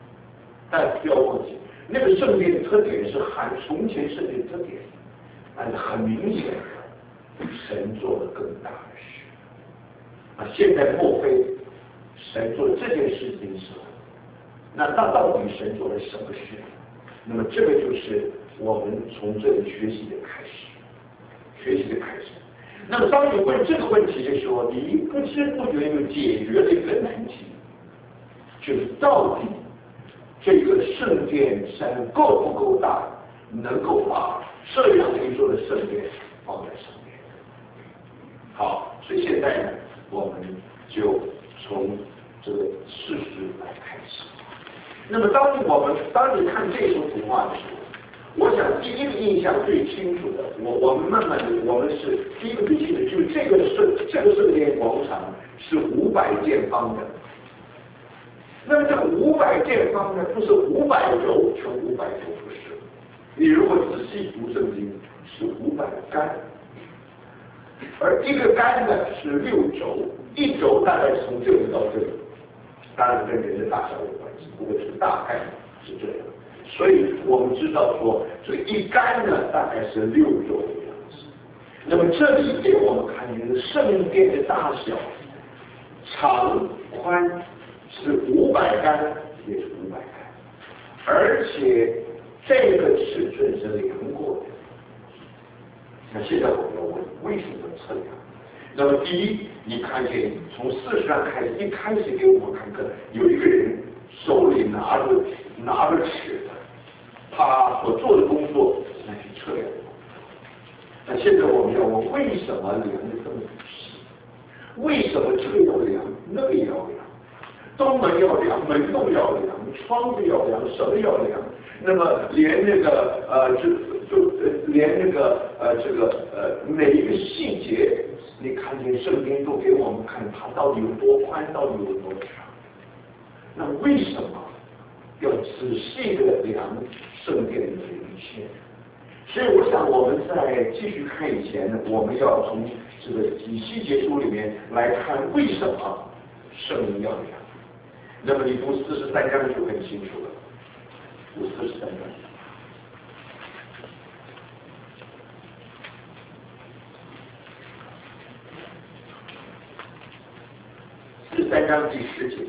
[SPEAKER 1] 那个圣殿的特点是和从前圣殿的特点，但是很明显的，神做了更大的事。现在莫非神做这件事情时，那到底神做了什么事？那么这个就是我们从这里学习的开始。那么当你问这个问题的时候，你不知不觉就解决了一个难题，就是到底这个圣殿山够不够大，能够把这样一座的圣殿放在上面？好，所以现在呢，我们就从这个事实来开始。那么当你看这幅图画的时候，我想第一个印象最清楚的，我们慢慢的，我们是第一个最清楚，就是这个圣殿广场是500见方的。那么这个500见方呢，不是500轴乘500轴，不是。你如果仔细读圣经，是500杆，而一个杆呢是6轴，一轴大概从这里到这里，当然跟人的大小有关系，不过是大概是这样。所以我们知道说，这一杆呢大概是6轴的样子。那么这里给我们看见圣殿的大小，长宽是500杆，也是500杆，而且这个尺寸是量过的。那现在我们要问，为什么测量？那么第一，你看见从事实上开始，一开始给我们看个有一个人手里拿着尺的，他所做的工作那是测量的工作。那现在我们要问，为什么量的这么仔细？为什么这个要量，那个也要量？东门要量，门洞要量，窗子要量，什么要量？那么连那个连那个每一个细节，你看见圣经都给我们看它到底有多宽，到底有多长。那为什么要仔细的量圣殿的一切？所以我想我们在继续看以前呢，我们要从这个以西结书里面来看为什么圣灵要量。那么你读43章就很清楚了，读43章。13章第10节，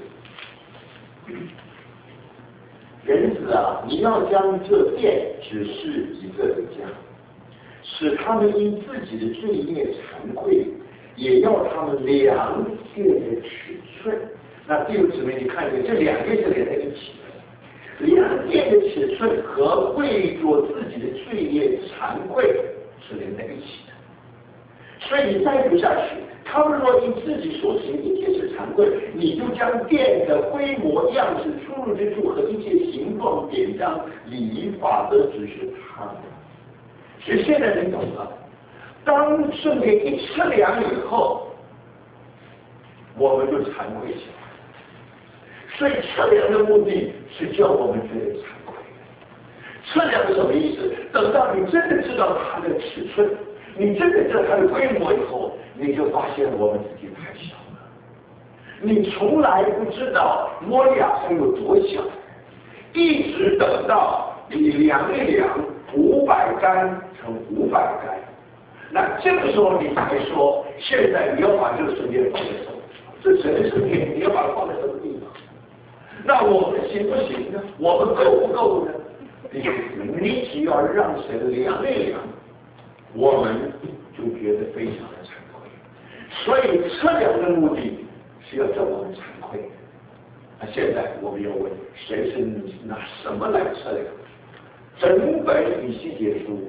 [SPEAKER 1] 人子啊，你要将这殿指示以色列家，使他们因自己的罪孽惭愧，也要他们量殿的尺寸。那弟兄姊妹，你看见这两个是连在一起的，量殿的尺寸和为着自己的罪孽惭愧是连在一起的。所以你再读下去，他们若因自己所行一切是惭愧，你就将殿的规模、样式、出入之处和一切形状、典章、礼仪、法则指示他们。所以现在你懂了，当圣殿一测量以后，我们就惭愧起来。所以测量的目的是叫我们觉得惭愧。测量是什么意思？等到你真的知道它的尺寸，你真的知道它的规模以后，你就发现我们自己太小了。你从来不知道摩利亚山有多小，一直等到你量一量500杆乘500杆，那这个时候你才说，现在你要把这个圣殿放在什么地方？这神的圣殿，你要把它放在什么地方？那我们行不行呢？我们够不够呢？你只要让神量一量，我们就觉得非常的惭愧。所以测量的目的是要叫我们惭愧的。那现在我们要问，谁是拿什么来测量？整本以西结书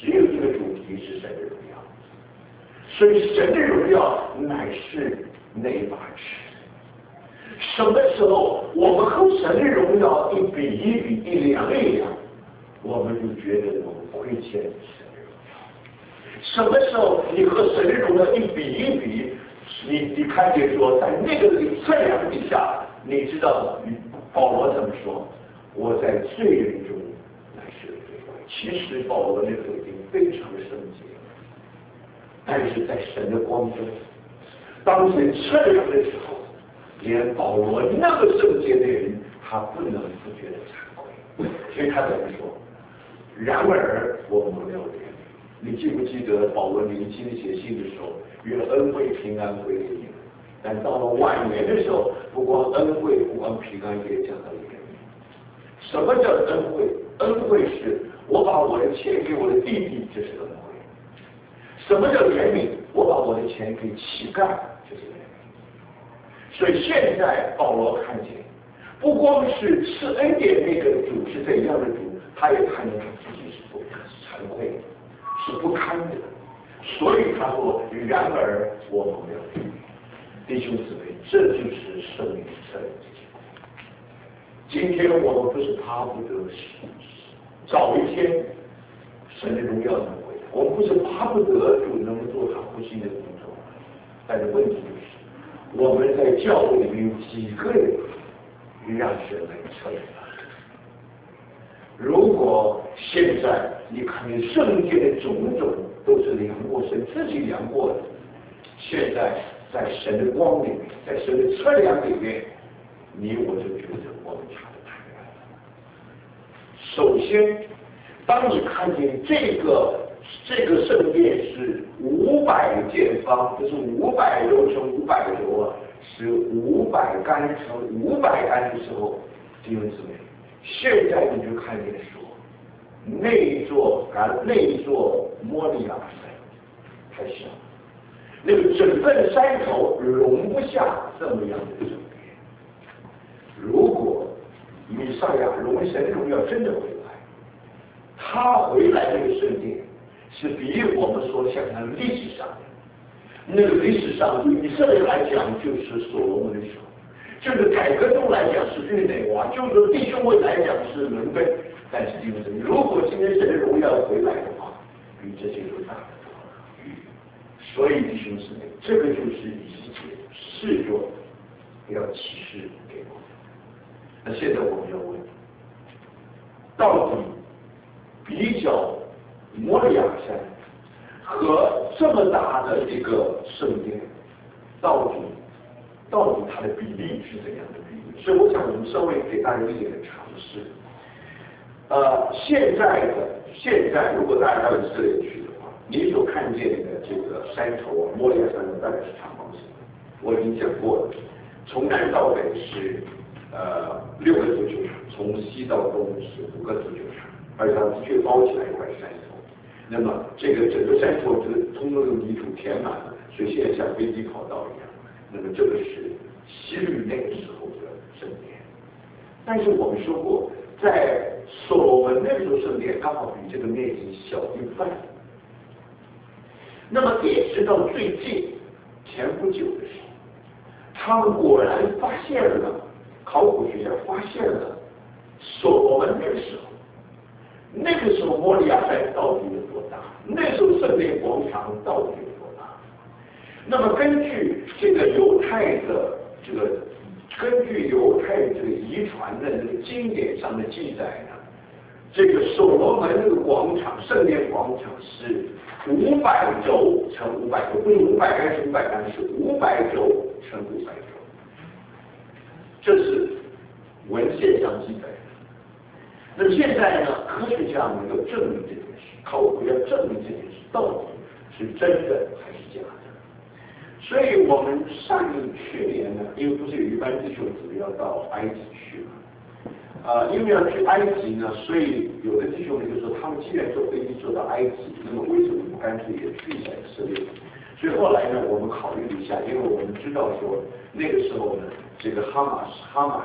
[SPEAKER 2] 只有这个主题是神的荣耀。所以神的荣耀乃是那把尺。什么时候我们和神的荣耀一比一比，一量一量，我们就觉得我们亏欠神的荣耀。什么时候你和神的荣耀一比一比，你看见说在那个测量底下，你知道保罗怎么说？我在罪人中乃是罪人。其实保罗那时候已经非常的圣洁，但是在神的光中，当神测量的时候，连保罗那么圣洁的人，他不能不觉得惭愧。所以他怎么说？然而我们没有怜悯。你记不记得保罗年轻写信的时候，愿恩惠平安归给你们。但到了晚年的时候，不光恩惠，不光平安，也讲到怜悯。什么叫恩惠？恩惠是我把我的钱给我的弟弟，这是恩惠。什么叫怜悯？我把我的钱给乞丐，这是怜悯。所以现在保罗看见，不光是赐恩典那个主是怎样的主，他也看见他自己是不惭愧的，是不堪的。所以他说：“然而我们没有怜悯。”弟兄姊妹，这就是圣灵测量这些。今天我们不是巴不得早一天神的荣耀能回来，我们不是巴不得主能做他复兴的工作，但是问题就是我们在教会里面有几个人让神来测量他？如果现在你看见圣界的种种都是量过神自己量过的，现在在神的光里面，在神的测量里面，你我就觉得我们差得太远了。首先，当你看见这个圣殿是500见方，就是500轴乘500轴啊，是500杆乘500杆的时候，弟兄姊妹，现在你就看见说，那一座摩利亚山太小，那个整个山头容不下这么样的圣殿。如果以赛亚神的荣耀真的回来，他回来那个圣殿是比我们所想象的历史上的那个历史上对以色列来讲就是所罗门的时候，就是改革中来讲是日内瓦，就是弟兄会来讲是伦敦。但是弟兄姊妹，如果今天神的荣耀回来的话，比这些都大得多。所以弟兄姊妹，这个就是以西结示作要启示给我们。那现在我们要问，到底比较摩利亚山和这么大的一个圣殿，到底它的比例是怎样的比例？所以我想我们稍微给大家一点的尝试。现在如果大家到以色列去的话，你所看见的这个山头啊，摩利亚山头大概是长方形的。我已经讲过了，从南到北是6个足球场，从西到东是5个足球场，而且它的确包起来一块山头。那么这个整个山头是通通用泥土填满了，所以现在像飞机跑道一样。那么这个是希律那个时候的圣殿。但是我们说过，在所罗门那时候圣殿刚好比这个面积小一半。那么也直到最近前不久的时候，他们果然发现了，考古学家发现了所罗门那个时候摩利亚山到底有多大？那时候圣殿广场到底有多大？那么根据这个犹太的这个遗传的这个经典上的记载呢，这个所罗门这个广场，圣殿广场是500轴乘500轴，不是500杆乘500杆，是500轴乘500轴。这是文献上记载的。那么现在呢，科学家能够证明这件事，考古要证明这件事到底是真的还是假的。所以我们去年呢，因为不是有一班弟兄姊妹要到埃及去嘛，因为要去埃及呢，所以有的弟兄们就说，他们既然坐飞机坐到埃及，那么为什么不干脆也去一下以色列？所以后来呢，我们考虑了一下，因为我们知道说那个时候呢，这个哈马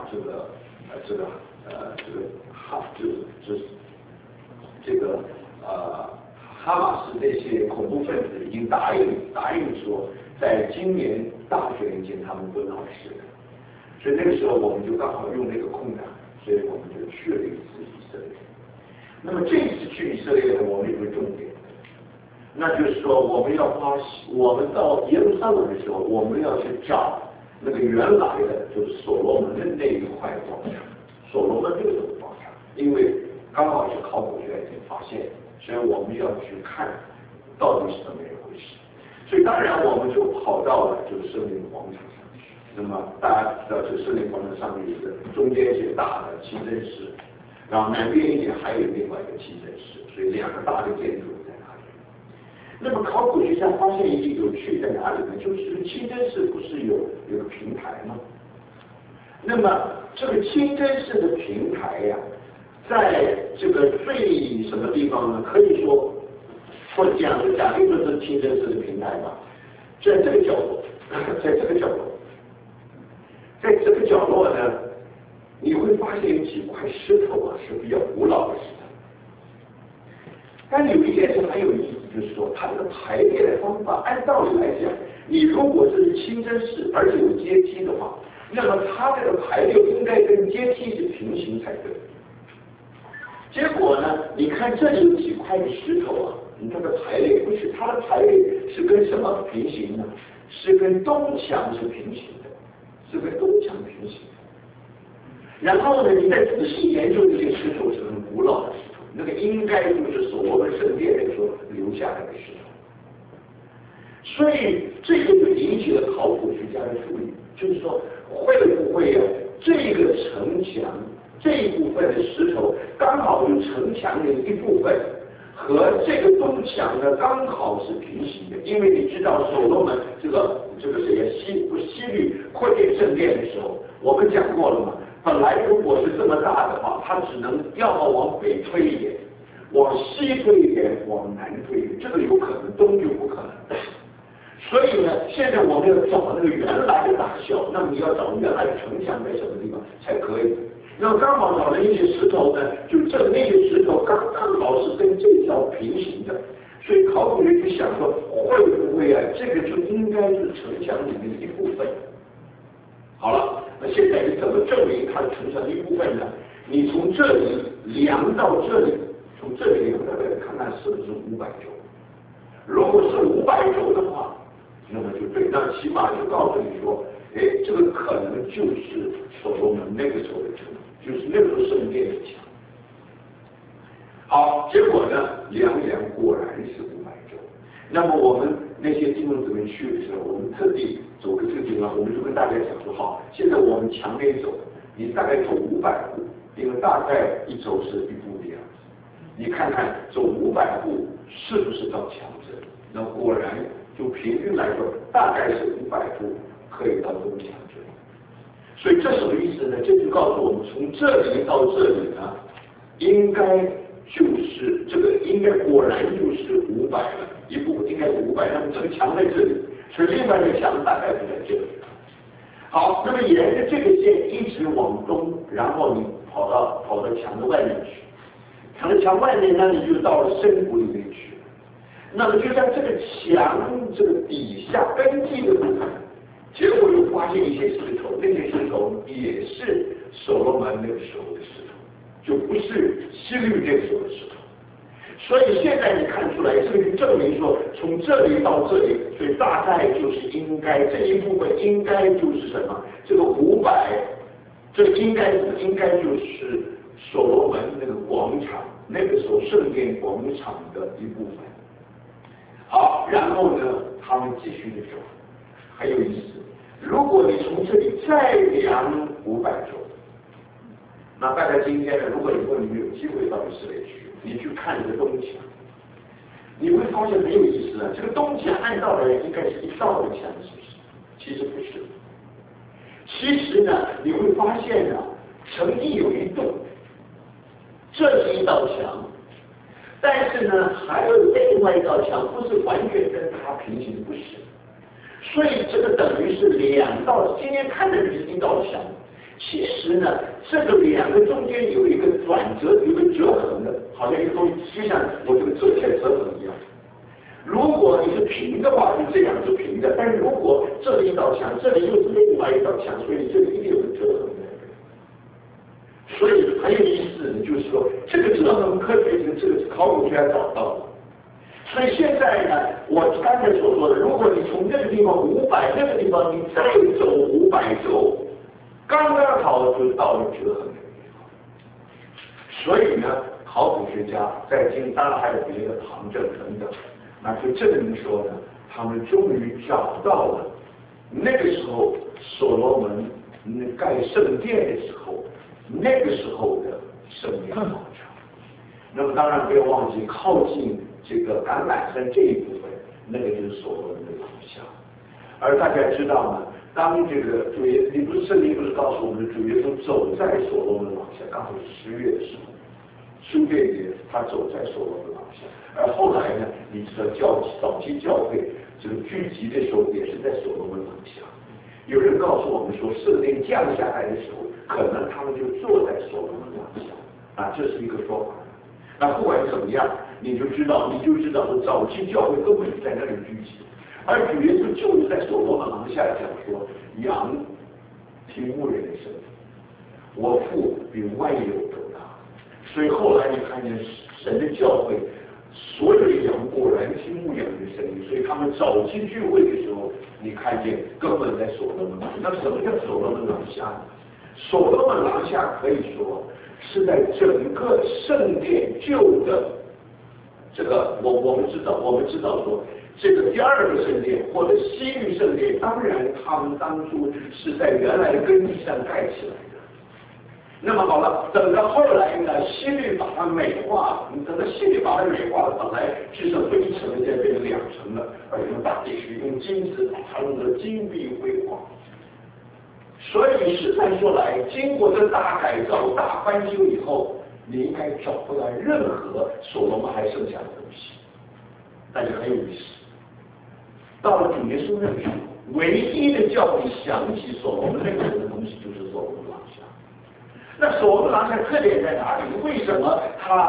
[SPEAKER 2] 哈马斯这些恐怖分子已经答应说，在今年大选以前他们不闹事的，所以那个时候我们就刚好用那个空档，所以我们就去了一次以色列。那么这一次去以色列呢，我们有个重点，那就是说我们到耶路撒冷的时候，我们要去找那个原来的就是所罗门的那一块广场，所罗门这个广场，因为刚好是考古学已经发现，所以我们要去看到底是怎么一回事。所以当然我们就跑到了就是圣灵广场上去。那么大家知道，这圣灵广场上面有个中间是大的清真寺，然后南边一点还有另外一个清真寺，所以两个大的建筑在那里。那么考古学家发现一个有趣在哪里呢？就是清真寺不是有个平台吗？那么这个清真寺的平台呀，在这个最什么地方呢？可以说，或者假定说是清真寺的平台吧，在这个角落，在这个角落呢，你会发现有几块石头啊是比较古老的石头。但有一件事很有意思，就是说它这个排列的方法，按道理来讲，你如果是清真寺而且有阶梯的话，那么它这个排列应该跟阶梯是平行才对。结果呢，你看这里有几块的石头啊，你这个排列不是，它的排列是跟什么平行呢？是跟东墙是平行的，是跟东墙平行的。然后呢，你再仔细研究这些石头是很古老的石头，那个应该就是所罗门圣殿那时候留下来的石头。所以这个就引起了考古学家的注意，就是说会不会啊，这个城墙这一部分的石头刚好有城墙的一部分和这个东墙呢刚好是平行的，因为你知道所罗门这个谁呀西律扩建圣殿的时候，我们讲过了嘛，本来如果是这么大的话，它只能要么往北推一点，往西推一点，往南推一点，这个有可能，东就不可能。所以呢，现在我们要找那个原来的大小，那么你要找原来的城墙在什么地方才可以？那么刚好找了一些石头呢，就那些石头刚好是跟这条平行的，所以考古学就想说，会不会啊，这个就应该是城墙里面的一部分。好了，那现在你怎么证明它是城墙的一部分呢？你从这里量到这里，从这里量到这里，看看是不是500周。如果是500周的话，那么就对，那起码就告诉你说，哎，这个可能就是所罗门那个时候的城，就是那个时候圣殿的墙。好，结果呢，量一量，果然是500周。那么我们那些弟兄姊妹去的时候，我们特地走个这个地方，我们就跟大家讲说，好，现在我们墙内走，你大概走500步，因为大概一周是1步的样子，你看看走500步是不是到墙这里？那果然。就平均来说，大概是500步可以到东墙这里。所以这什么意思呢？这就告诉我们，从这里到这里呢，应该就是这个，应该果然就是500了，一步应该是500。那么这个墙在这里，所以另外一个墙大概就在这里。好，那么沿着这个线一直往东，然后你跑到墙的外面去，墙的墙外面，那你就到了深谷里面去。那么就在这个墙这个底下根基的部分，结果又发现一些石头，那些石头也是所罗门那个时候的石头，就不是西律这个时候的石头。所以现在你看出来，这个就证明说，从这里到这里，所以大概就是应该这一部分应该就是什么？这个500，这应该就是所罗门那个广场，那个时候圣殿广场的一部分。好，然后呢，他们继续的走，很有意思。如果你从这里再量500周，那大概今天呢，如果以后你们有机会到以色列去，你去看这个东墙，你会发现很有意思啊。这个东墙按道理应该是一道的墙，是不是？其实不是。其实呢，你会发现啊，城壁有一栋，这是一道墙。但是呢，还有另外一道墙，不是完全跟它平行，不是。所以这个等于是2道，今天看的是一道墙，其实呢，这个2个中间有一个转折，有一个折痕的， 好像一个东西，就像我这个折起来折痕一样。如果你是平的话，就这样是平的；但是如果这里一道墙，这里又是另外一道墙，所以这里一定有个折痕在。所以很有意思的就是说，这个折痕科学这个考古学家找到了。所以现在呢，我刚才所说的，如果你从这个地方500这个地方，你再走500周，刚刚好就到了折痕的地方。所以呢，考古学家在今当然还有别的唐证等等，那就证明说呢，他们终于找到了那个时候所罗门盖圣殿的时候，那个时候的圣殿广场。那么当然不要忘记靠近这个橄榄山这一部分，那个就是所罗门的廊下。而大家知道呢，当这个主耶稣不是圣经不是告诉我们的主耶稣走在所罗门廊下，刚好是10月的时候，书月节他走在所罗门廊下。而后来呢，你知道早期教会这个聚集的时候也是在所罗门廊下。有人告诉我们说，圣灵降下来的时候，可能他们就坐在所罗门廊下啊，这是一个说法。那不管怎么样，你就知道说早期教会根本就在那里聚集，而主耶稣就是在所罗门廊下讲说，羊听牧人的声音，我父比万有都大。所以后来你看见神的教会，所有的羊果然听牧羊的声音，所以他们早期聚会的时候，你看见根本在所罗门廊。那什么叫所罗门廊下呢？所罗门廊下可以说是在整个圣殿旧的这个，我们知道说，这个第二个圣殿或者西律圣殿，当然他们当初是在原来的根基上盖起来的。那么好了，等到后来呢，西律把它美化，等到西律把它美化了，本来只是灰层的，现在变成2层了，而且大地区用金子把它弄得金碧辉煌。所以实在说来，经过这大改造、大翻修以后，你应该找不到任何所罗门还剩下的东西。但是很有意思，到了主耶稣那个时候，唯一的叫你想起所罗门那个人的东西，就是所罗门廊下。那所罗门廊下特点在哪里？为什么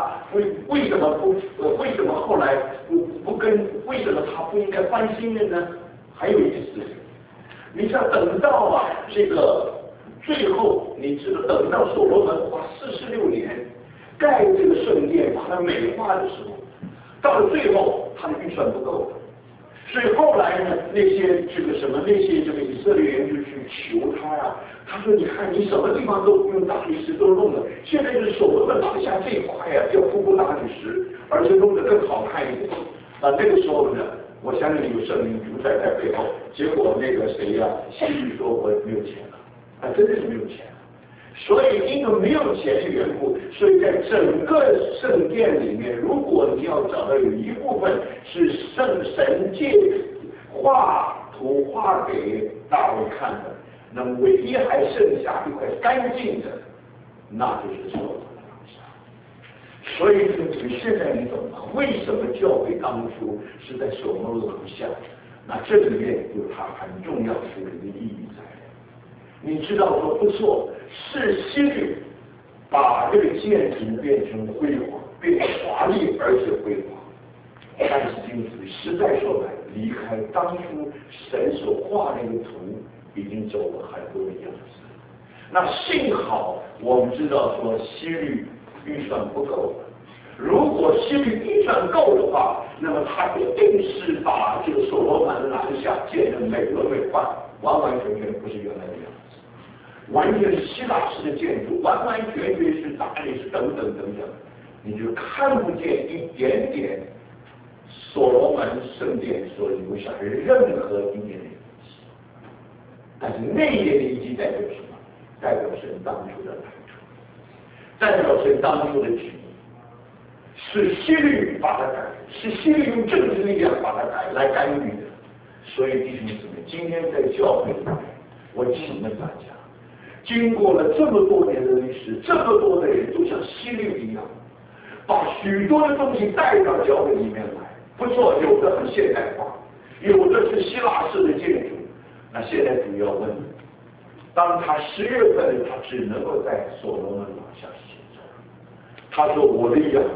[SPEAKER 2] 后来为什么他不应该翻新的呢？还有一件事情。你知道等到这个最后，你知道等到所罗门花46年盖这个圣殿，把它美化的时候，到了最后他的预算不够了，所以后来呢，那些这个以色列人就去求他呀。他说：“你看，你什么地方都用大理石都弄了，现在就是所罗门廊下这一块呀，要铺大理石，而且弄得更好看一点。”那个时候呢，我相信有圣灵主宰在背后。结果那个谁呀，西律说我没有钱了，真的是没有钱了。所以因为没有钱的缘故，所以在整个圣殿里面，如果你要找到有一部分是神借画图画给大卫看的，那么唯一还剩下一块干净的，那就是所罗门廊下。所以现在你懂了，为什么教会当初是在所罗门廊下？那这里面有它很重要的一个意义在。你知道说不错，是西律把这个建筑变成辉煌，变得华丽而且辉煌。但是因此实在说来，离开当初神所画那个图，已经走了很多的样子。那幸好我们知道说西律预算不够。如果西律预算够的话，那么他一定是把这个所罗门廊下建得美轮美奂，完完全全不是原来的样子，完全是希腊式的建筑，完完全全是大理石等等等等，你就看不见一点点所罗门圣殿所留下的任何一点点东西。但是那一点的遗迹代表什么？代表神当初的来处，代表神当初的旨意。是西律把它改，是西律用政治力量把它改来干预的。所以弟兄姊妹，今天在教会里面，我请问大家，经过了这么多年的历史，这么多的人都像西律一样，把许多的东西带到教会里面来。不错，有的很现代化，有的是希腊式的建筑。那现在主要问，当他10月份，他只能够在所罗门廊下行走。他说：“我的羊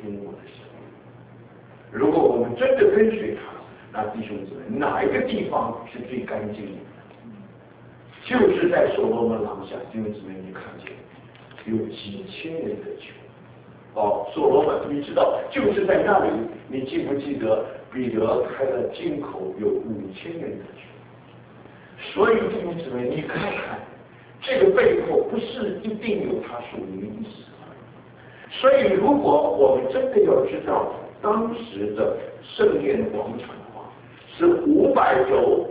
[SPEAKER 2] 通我的生命。如果我们真的跟随他，那弟兄姊妹，哪一个地方是最干净的？就是在所罗门廊下，弟兄姊妹，你看见有几千人的酒。所罗门，你知道，就是在那里，你记不记得彼得开了金口有5000人的酒？所以弟兄姊妹，你看看，这个背后不是一定有他属灵的意思。所以，如果我们真的要知道当时的圣殿广场的话，是500轴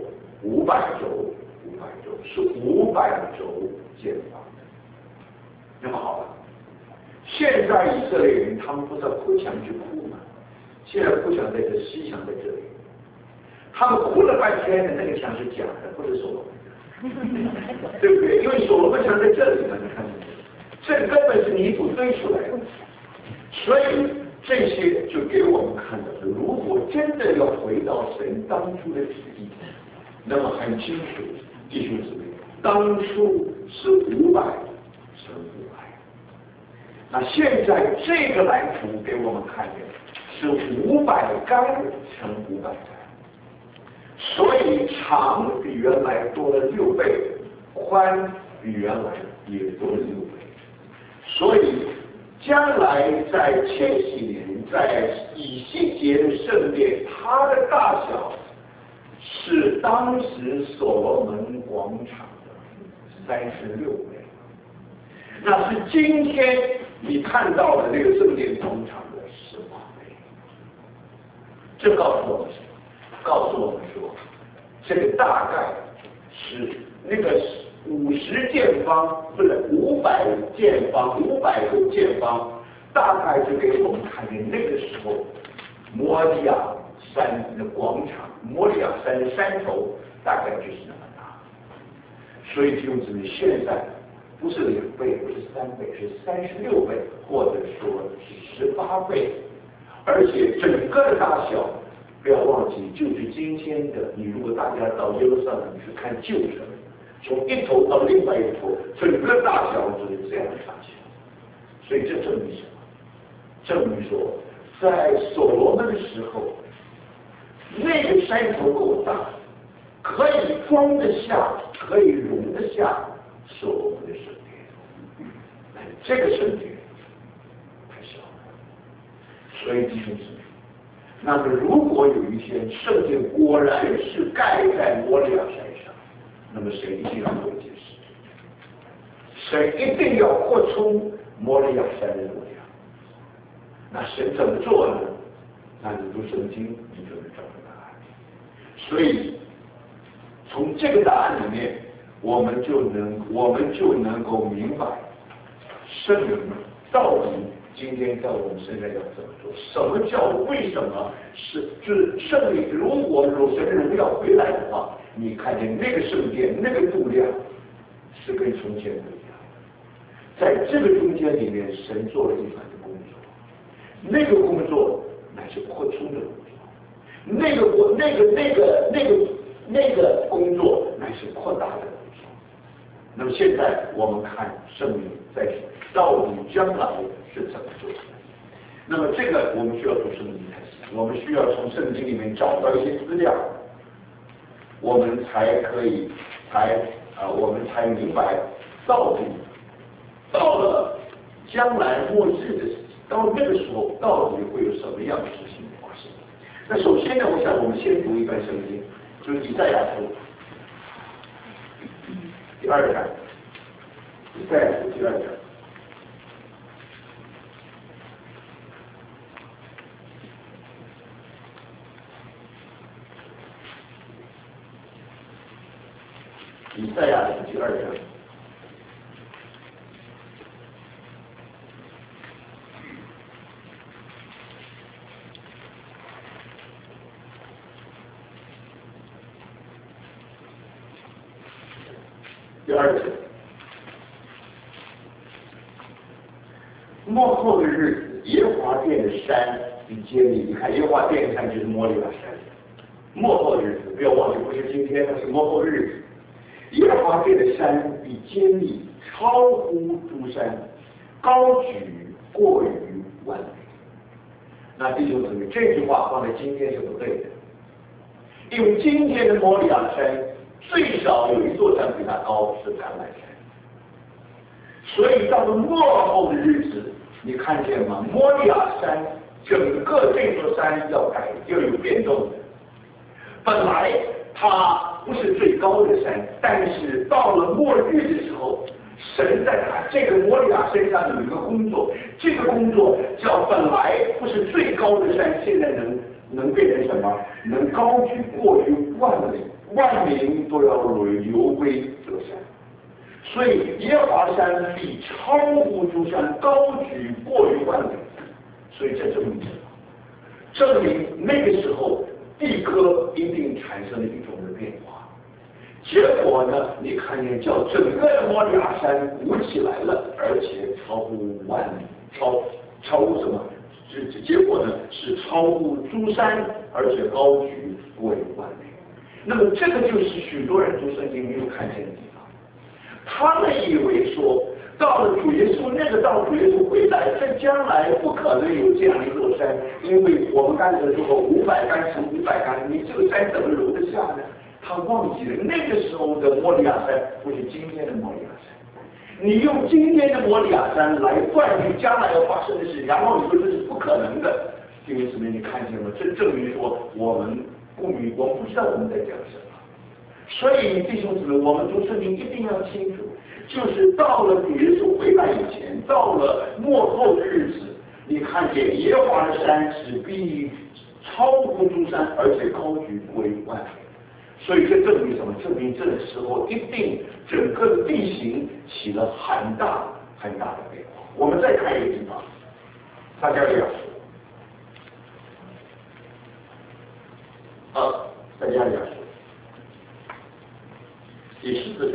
[SPEAKER 2] 是500轴建房的。那么好了，现在以色列人他们不是哭墙去哭吗？现在哭墙在这，西墙在这里，他们哭了半天的那个墙是假的，不是所罗门的，对不对？因为所罗门墙在这里嘛，你看见没有？这根本是泥土堆出来的。所以这些就给我们看到是，如果真的要回到神当初的旨意，那么很清楚，弟兄姊妹，当初是500乘500，那现在这个蓝图给我们看见是500竿乘500竿，所以长比原来多了6倍，宽比原来也多了6倍，所以将来在千禧年，在以西结的圣殿，它的大小是当时所罗门广场的36倍，那是今天你看到的那个圣殿广场的18倍。这告诉我们什么？告诉我们说，这个大概是那个50见方，不是500见方，500个见方，大概就给我们看见那个时候摩利亚山的广场，摩利亚山的山头大概就是那么大。所以弟兄姊妹，现在不是2倍，不是3倍，是36倍，或者说是18倍，而且整个的大小，不要忘记，就是今天的，你如果大家到耶路撒冷去看旧城，从一头到另外一头，整个大小就是这样的大小。所以这证明什么？证明说，在所罗门的时候，那个山头够大，可以装得下，可以容得下所罗门的圣殿。但这个圣殿太小了。所以弟兄姊妹，那么如果有一天圣殿果然是盖在摩利亚山上，那么神一定要做一件事，神一定要扩充摩利亚山的容量。那神怎么做呢？那你读圣经，你就能找到答案。所以从这个答案里面，我们就能够明白圣灵到底今天在我们身上要怎么做？什么叫为什么是就是圣灵？如果有神的荣耀回来的话，你看见那个圣殿那个度量是跟从前不一样。在这个中间里面，神做了一番的工作，那个工作乃是扩充的工作，那个工作乃是扩大的工作。那么现在我们看圣灵在到底将来是怎么做的？那么这个我们需要从圣经开始，我们需要从圣经里面找到一些资料，我们才明白到底到了将来末日的到那个时候，到底会有什么样的事情发生？那首先呢，我想我们先读一段圣经，就是以赛亚书第2章，以赛亚书第2章。以赛亚书第2章。第2节，末后的日子，耶和华殿的山必坚立。你看耶和华殿的山就是摩利亚山。末后的日子，不要忘记，不是今天，那是末后的日子。耶和华殿的山必坚立，超乎诸山，高举过于万里。 那弟兄姊妹，这句话放在今天是不对的，因为今天的摩利亚山最少有一座山比它高，是橄榄山。所以到了末后的日子，你看见吗？摩利亚山整个这座山要有变动的。本来它不是最高的山，但是到了末日的时候，神在这个摩利亚身上有一个工作，这个工作叫本来不是最高的山，现在能变成什么？能高举过于万里，万民都要流归这山。所以耶和华山比超乎诸山高举过于万里，所以这证明什么？证明那个时候地科一定产生了一种的变化。结果呢，你看见叫整个摩利亚山鼓起来了，而且超乎万里，超乎什么？结果呢是超乎诸山，而且高举过于万里。那么这个就是许多人读圣经没有看见的地方。他们以为说，到了主耶稣到主耶稣回来，这将来不可能有这样一座山，因为我们刚才说过500竿乘500竿，你这个山怎么容得下呢？他忘记了那个时候的摩利亚山不是今天的摩利亚山。你用今天的摩利亚山来断定将来要发生的事，然后你说这是不可能的，弟兄姊妹，你看见吗？这证明说我们不知道我们在讲什么。所以弟兄姊妹，我们读圣经一定要清楚，就是到了主耶稣回来以前，到了末后的日子，你看见耶和华的山是比超乎诸山，而且高举过于万里。所以这证明什么？证明这个时候一定整个的地形起了很大的变化。我们再看一个地方，撒迦利亚书，撒迦利亚书第14章。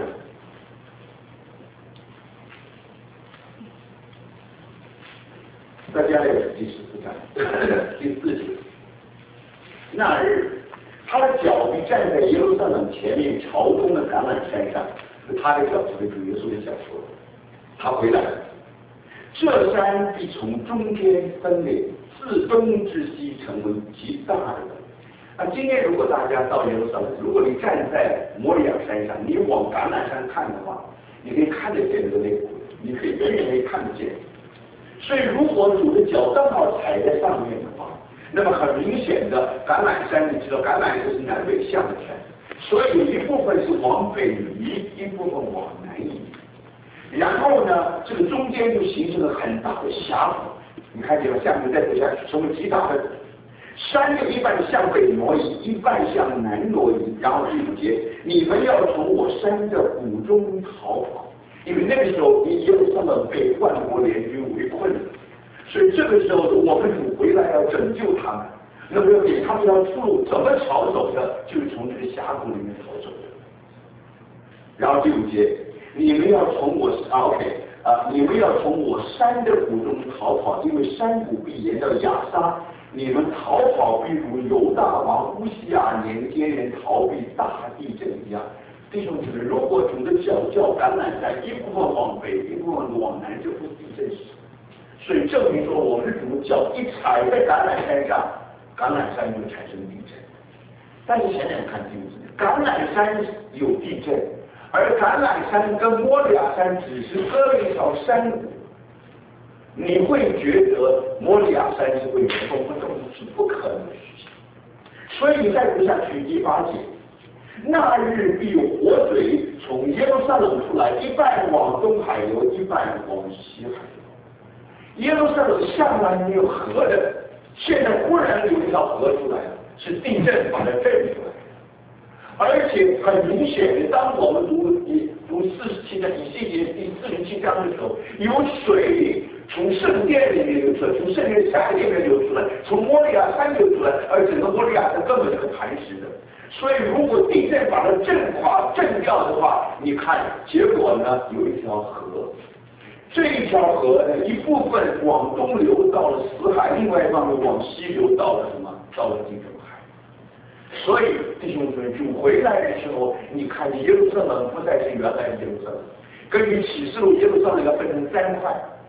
[SPEAKER 2] 撒迦利亚书第14章第4节，那日。他的脚必站在耶路撒冷前面朝东的橄榄山上，他的脚是主耶稣的脚说的。他回来了，这山必从中间分裂，自东至西成为极大的。今天如果大家到耶路撒冷，如果你站在摩利亚山上，你往橄榄山看的话，你可以看得见这个内部，你可以远远可以看得见。所以如果主的脚刚好踩在上面的话，那么很明显的，橄榄山你知道，橄榄就是南北向的山，所以有一部分是往北移，一部分往南移。然后呢，这个中间就形成了很大的峡谷，你看见了，下面再走下去，成为极大的山，就一半向北挪移，一半向南挪移。然后第5节，你们要从我山的谷中逃跑，因为那个时候耶路撒冷被万国联军围困了。所以这个时候，我们主回来要拯救他们，那么要给他们一条出路，怎么逃走的？就是从这个峡谷里面逃走的。然后第5节，你们要从我你们要从我山的谷中逃跑，因为山谷必沿到亚沙，你们逃跑必如犹大王乌西亚年间人逃避大地震一样。弟兄姊妹，如果主的脚叫橄榄山，一部分往北，一部分往南，这不是地震时。所以证明说，我们主脚一踩在橄榄山上，橄榄山就产生地震。但是想想看，弟兄姊妹，橄榄山有地震，而橄榄山跟摩利亚山只是隔了一条山谷，你会觉得摩利亚山是会原封不动，是不可能的事情。所以你再读下去第8节，那日必有活水从耶路撒冷出来，一半往东海流，一半往西海流。耶路撒冷向来没有河的，现在忽然有一条河出来了，是地震把它震出来的。而且很明显的，当我们读47章以西结第47章的时候，有水从圣殿里面流出来，从圣殿峡里面流出来，从摩利亚山流出来，而整个摩利亚山根本是个磐石的。所以如果地震把它震垮、震掉的话，你看结果呢，有一条河。这一条河呢，一部分往东流到了死海，另外一方面往西流到了什么？到了地中海。所以弟兄姊妹，主回来的时候，你看耶路撒冷不再是原来的耶路撒冷。根据启示录，耶路撒冷要分成3块，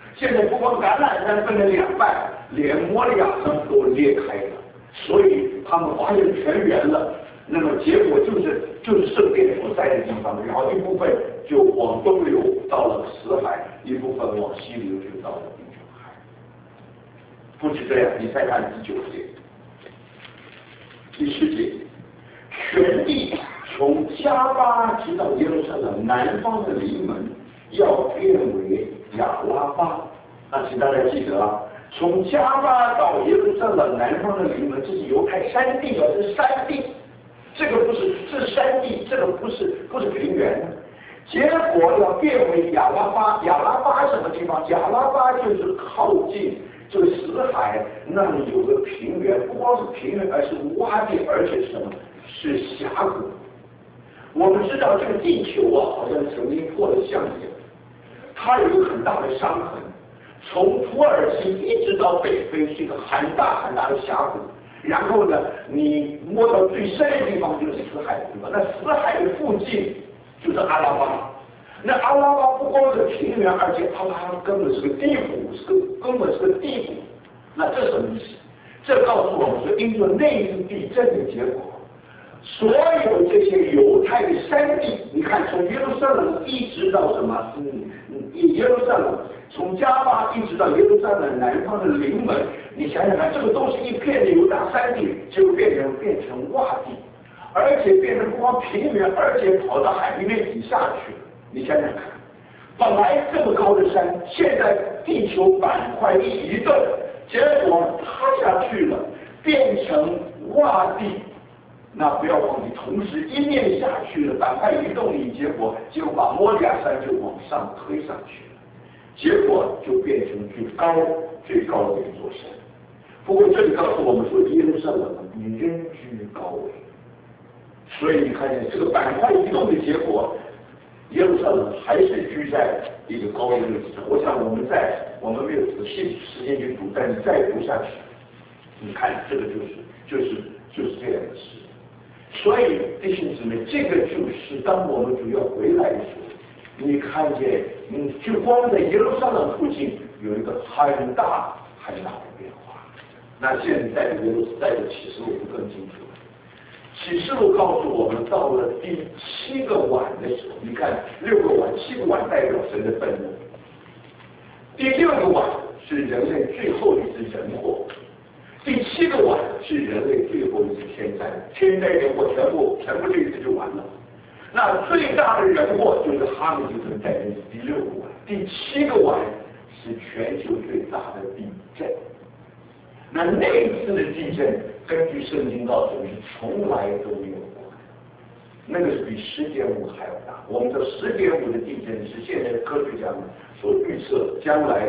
[SPEAKER 2] 现在不光橄榄山分了两半，连摩利亚山都裂开了，所以他们发现全圆了。那么结果就是圣殿所在的地方，然后一部分就往东流到了死海，一部分往西流就到了地中海。不止这样，你再看第9节、第10节，全地从加巴直到耶路撒冷南方的临门，要变为亚拉巴。那请大家记得啊，从加巴到耶路撒冷南方的临门，这是犹太山地啊，这是山地。这个不是，这是山地，这个不是平原。结果要变为亚拉巴，亚拉巴什么地方？亚拉巴就是靠近这个死海那里有个平原，不光是平原，而是洼地，而且是什么？是峡谷。我们知道这个地球啊，好像曾经破了相眼，它有一个很大的伤痕，从土耳其一直到北非是一个很大很大的峡谷。然后呢，你摸到最深的地方就是死海的地方，那死海的附近就是阿拉巴。那阿拉巴不光是平原，而且阿拉巴根本是个地谷，根本是个地谷。那这什么意思？这告诉我们说，因为那次地震的结果，所有这些犹太的山地，你看从耶路撒冷一直到什么？耶路撒冷从加巴一直到耶路撒冷南方的临门，你想想看，这个都是一片的犹大山地，就变成洼地，而且变成不光平原，而且跑到海平面底下去了。你想想看，本来这么高的山，现在地球板块一移动，结果塌下去了，变成洼地。那不要忘记，同时一面下去了，板块移动一，结果就把摩利亚山就往上推上去了，结果就变成最高的一座山。不过这里告诉我们说，耶路撒冷人居高位，所以你看见这个板块移动的结果，耶路撒冷还是居在一个高位的位置上。我想我们没有仔细时间去读，但是再读下去，你看这个就是这样的事。所以弟兄姊妹，这个就是当我们主要回来的时候，你看见，就光在耶路撒冷附近有一个很大的变化。那现在的启示录就更清楚了。启示录告诉我们，到了第7个碗的时候，你看6个碗，7个碗代表神的愤怒，第6个碗是人类最后一次人祸。第7个碗是人类最后一次天灾人祸全部这一次就完了。那最大的人祸就是哈米吉顿在第6个碗，第7个碗是全球最大的地震。那一次的地震，根据圣经告诉我们，从来都没有过，那个是比10.5还要大。我们的10.5的地震是现在的科学家们所预测，将来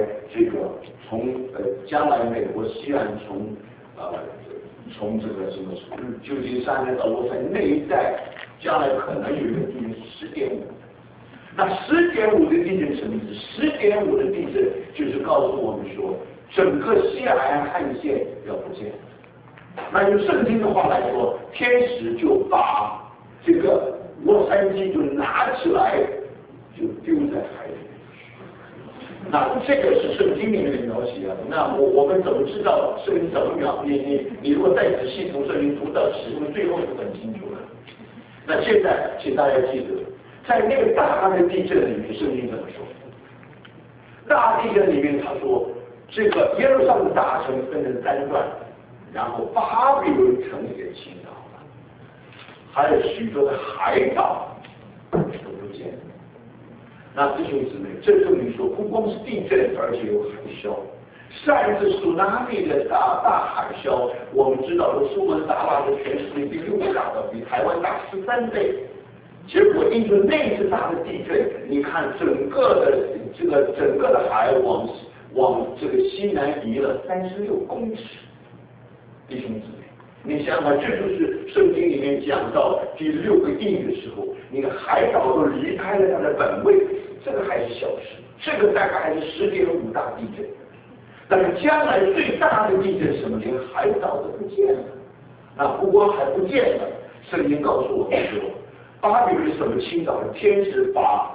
[SPEAKER 2] 将来美国西岸从这个什么旧金山到罗山那一带，将来可能有一个地震是10.5。那10.5的地震什么意思？10.5的地震就是告诉我们说，整个西海岸旱线要不见。那用圣经的话来说，天使就把这个洛杉矶就拿起来，就丢在海里。那这个是圣经里面的描写啊。那我们怎么知道圣经怎么描？你如果再仔细读圣经，读到启示录最后就很清楚了。那现在请大家记得，在那个大的地震里面，圣经怎么说？大地震里面他说，这个耶路撒冷大城分成3段，然后巴比伦城也倾倒了，还有许多的海岛都不见了。那弟兄姊妹，这证明说，不光是地震，而且有海啸。上一次苏拉米的大海啸，我们知道说苏门答腊是全世界第6个大的，比台湾大13倍。结果因为那次大的地震，你看整个的海往这个西南移了36公尺。弟兄姊妹，你想想，这就是圣经里面讲到第6个印的时候，你看海岛都离开了它的本位，这个还是小事，这个大概还是10.5大地震。但是将来最大的地震什么？连海岛都不见了。那不光还不见了，圣经告诉我们说，巴比伦什么倾倒？天使把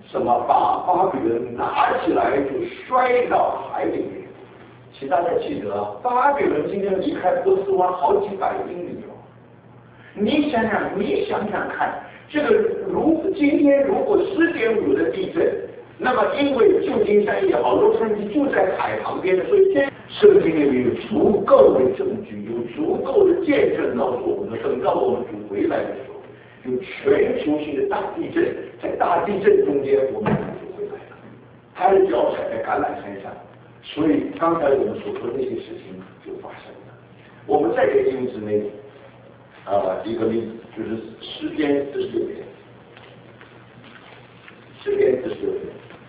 [SPEAKER 2] 什么把巴比伦拿起来就摔到海里面。请大家记得啊，巴比伦今天离开波斯湾好几百英里哦。你想想看，这个今天如果10.5的地震，那么因为旧金山也好，洛杉矶就在海旁边的，所以圣经里面有足够的证据，有足够的见证告诉我们，等到我们主回来的时候，有全球性的大地震，在大地震中间我们就回来了，他的脚踩在橄榄山上，所以刚才我们所说的那些事情就发生了。我们再给弟兄姊妹一个例子，就是诗篇46篇，诗篇46篇。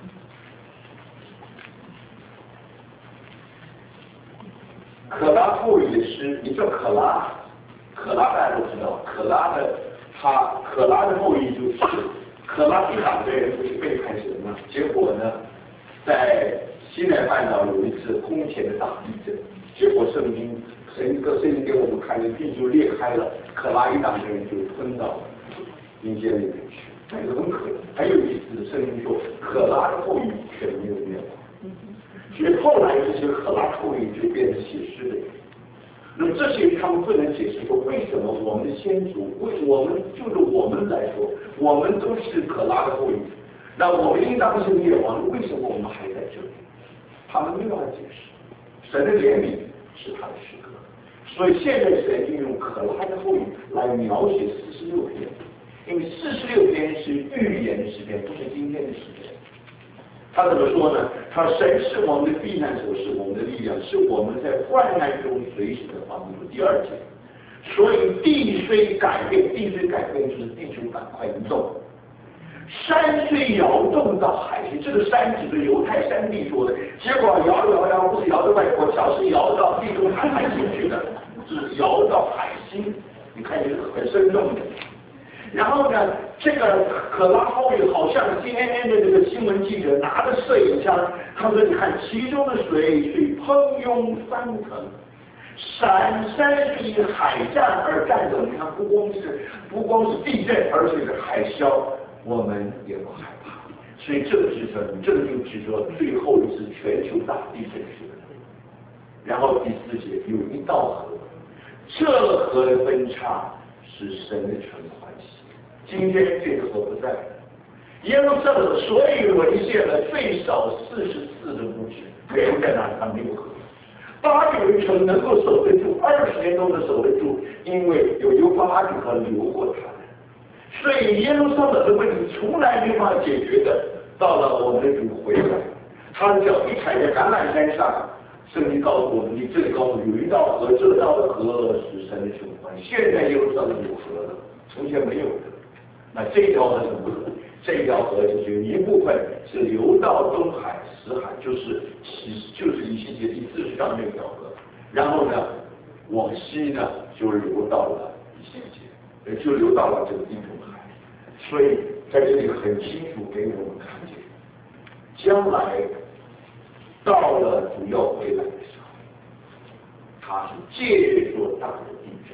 [SPEAKER 2] 可拉后裔的诗，你知道可拉大家都知道，可拉的后裔就是可拉一党的人不是背叛神吗？结果呢，在西奈半岛有一次空前的大地震，结果圣经给我们看，地就裂开了，可拉一党的人就分到阴间里面去，那个很可怜。还有一次圣经说，可拉的后裔却没有灭亡。所以后来这些可拉后裔就变成写诗的人，那么这些他们不能解释说为什么我们的先祖，我们来说，我们都是可拉的后裔，那我们应当是灭亡，为什么我们还在这里？他们没有办法解释，神的怜悯是他的诗歌，所以现在神就用可拉的后裔来描写46篇，因为46篇是预言的诗篇，不是今天的诗篇。他怎么说呢？他说神是我们的避难所，是我们的力量，是我们在患难中随时的帮助。第2节，所以地虽改变就是地球板块移动，山虽摇动到海心，这个山指的犹太山地说的，结果摇不是摇到外国桥，是摇到地中海心去的，是摇到海心，你看这个很生动的。然后呢，这个可拉后裔好像 CNN 的这个新闻记者拿着摄影枪，他说：“你看其中的水喷涌翻腾，闪山是因海战而战斗。你看不光是地震，而且是海啸，我们也不害怕。所以这就指说最后一次全球大地震是。然后第4节有一道河，这河的分叉是神的城欢喜。今天这个河不在了，耶路撒冷所以沦陷了最少44的墓志，没有在那里，它没有河。巴比伦城能够守得住，20年都能守得住，因为有幼发拉底河流过它们。所以耶路撒冷的问题从来没法解决的，到了我们的主回来，他的脚一踩在橄榄山上，圣经告诉我们，你这里告诉有一道河，这道的河是神的城欢。现在耶路撒冷有河了，从前没有的。那这条河什么河？这条河就是有一部分是流到东海、死海，就是以西结第40章那条河，然后呢，往西呢就流到了以西结，就流到了这个地中海。所以在这里很清楚给我们看见，将来到了主要回来的时候，他是借着大的地震。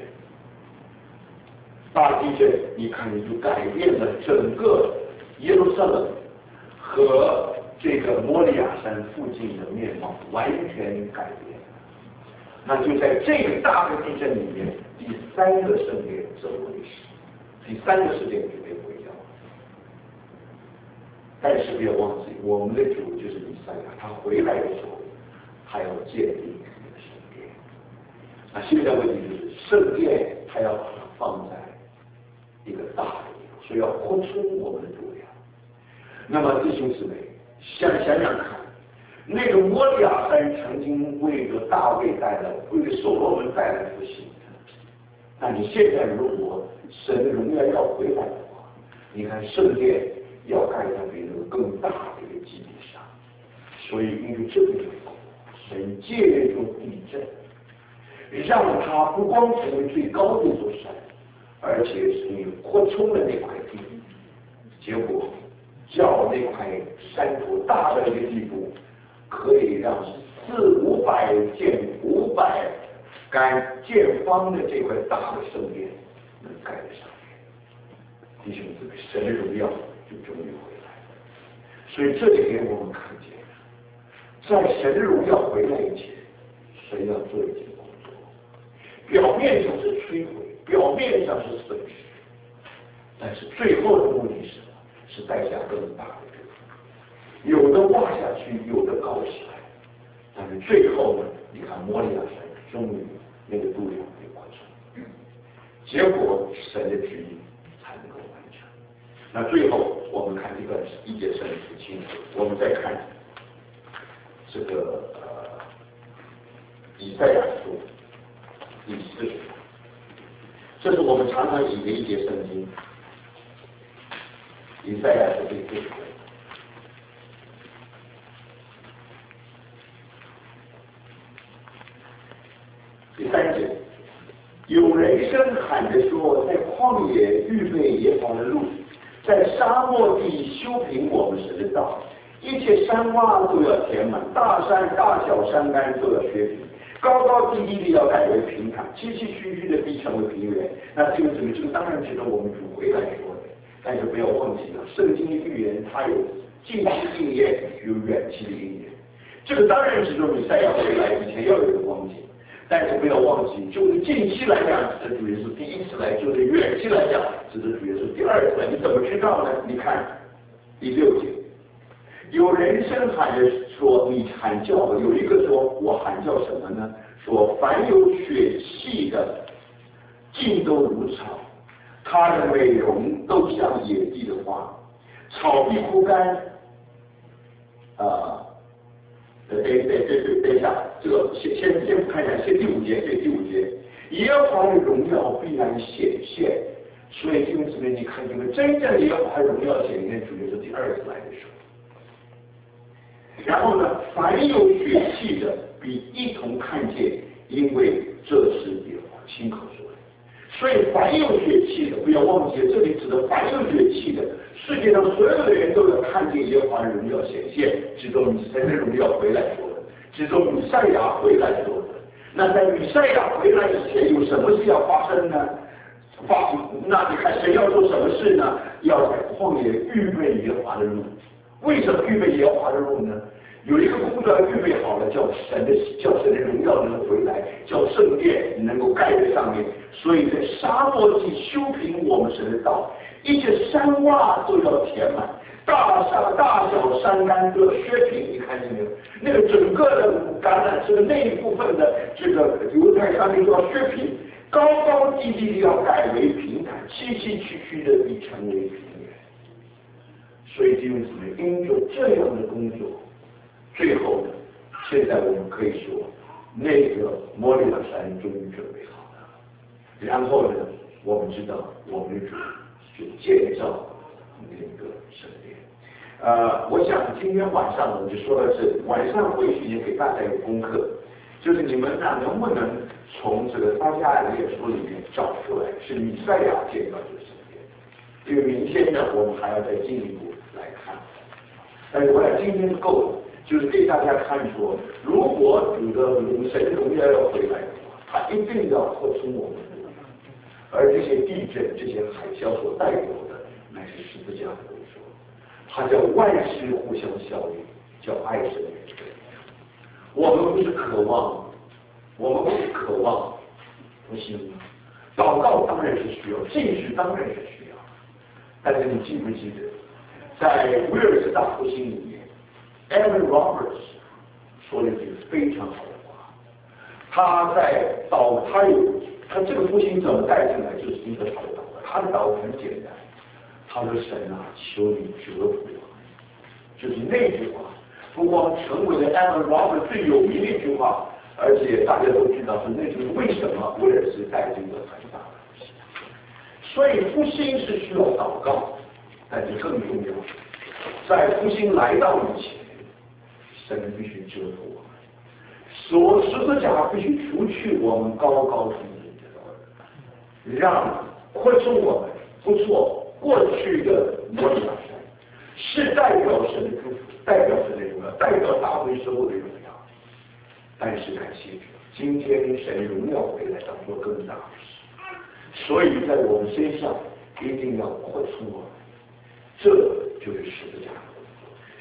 [SPEAKER 2] 大地震，你看你就改变了整个耶路撒冷和这个摩利亚山附近的面貌，完全改变。那就在这个大的地震里面，第3个圣殿走为史，第3个圣殿就被毁掉了。但是不要忘记，我们的主就是弥赛亚，他回来的时候，他要建立一个圣殿。那现在问题就是，圣殿他要把它放在一个大的地方，所以要扩充我们的度量。那么弟兄姊妹，想想看，那个摩利亚山曾经为了大卫带来，为了所罗门带来复兴。那你现在如果神的荣耀要回来的话，你看圣殿要盖在比那个更大的一个基地上，所以因为这个缘故，神借助地震，让它不光成为最高的一座山，而且是你扩充了那块地，结果叫那块山头大到一个地步，可以让400-500建方的这块大的圣殿盖在上面。弟兄姊妹，神的荣耀就终于回来了。 所以这里给我们看见，在神的荣耀回来以前，神要做一件工作，表面上是摧毁，表面上是损失，但是最后的目的是什么？是代价更大的祝福，有的挖下去，有的高起来，但是最后呢，你看摩利亚山终于那个度量被完成，结果神的旨意才能够完成。那最后我们看一节圣经，我们再看这个以赛亚书第40章，这是我们常常引的一节圣经，以赛亚书第40章。第3节，有人声喊着说，在旷野预备耶和华的路，在沙漠地修平我们神的道，一切山洼都要填满，大山大小山冈都要削平，高高低低的要改为平坦，崎崎岖岖的必成为平原。那这个当然值得我们主回来说的，但是不要忘记了，圣经的预言它有近期应验，有远期的应验。这个当然值得弥赛亚回来以前要有一个光景。但是不要忘记，就是近期来讲，指的主耶稣第一次来；就是远期来讲，指的主耶稣第二次来。你怎么知道呢？你看第6节，有人声喊着说：“你喊叫。”有一个说：“我喊叫什么呢？”说：“凡有血气的，尽都如草，它的美容都像野地的花，草必枯干。”等一下，这个先不看一下，先第5节，耶和华的荣耀必然显现。所以弟兄姊妹，你看，真正的耶和华荣耀显现，主要是第2次来的时候。然后呢，凡有血气的，必一同看见，因为这是耶和华亲口说的。所以凡有血气的，不要忘记，这里指的凡有血气的，世界上所有的人都要看见耶和华的荣耀显现，直到神的荣耀回来说的，直到弥赛亚回来说的。那在弥赛亚回来以前，有什么事要发生呢？那你看神要做什么事呢？要在旷野预备耶和华的路。为什么预备耶和华的路呢？有一个工作预备好了，叫神的荣耀能回来，叫圣殿能够盖在上面。所以在沙漠地修平我们神的道，一切山洼都要填满，大小山冈都要削平。你看见没有？那个整个的橄榄这个那一部分的这个犹太山地都要削平，高高低低的要改为平坦，崎崎岖岖的必成为平原。所以弟兄姊妹，因着这样的工作，最后呢，现在我们可以说，那个摩利亚山终于准备好了。然后呢，我们知道我们的主就建造那个圣殿。我想今天晚上我们就说到这里，晚上回去也给大家一个功课，就是你们能不能从这个撒迦利亚书里面找出来是弥赛亚建造这个圣殿？因为明天呢，我们还要再进一步来看。但是我想今天够了。就是给大家看说，如果主的神的荣耀要回来的话，他一定要扩充我们的，而这些地震、这些海啸所带有的，乃是十字架的工作，它叫万事互相效力，叫爱神的人。我们不是渴望复兴，祷告当然是需要，进食当然是需要，但是你记不记得，在威尔士大复兴里面，Evan Roberts 说了一句非常好的话，他这个复兴怎么带进来，就是因为他的祷告。他的祷告很简单，他说：“神啊，求你折服我。”就是那句话，不光成为了 Evan Roberts 最有名的一句话，而且大家都知道是那就是为什么威尔士带进了很大的复兴。所以复兴是需要祷告，但是更重要，在复兴来到以前，神必须折服我们，十字架必须除去我们高高低低的，让扩充我们。不错，过去的摩利亚山是代表神的祝福，代表神的荣耀，代表大卫所有的荣耀。但是感谢主，今天神荣耀回来，当做更大的事，所以在我们身上一定要扩充我们，这就是十字架。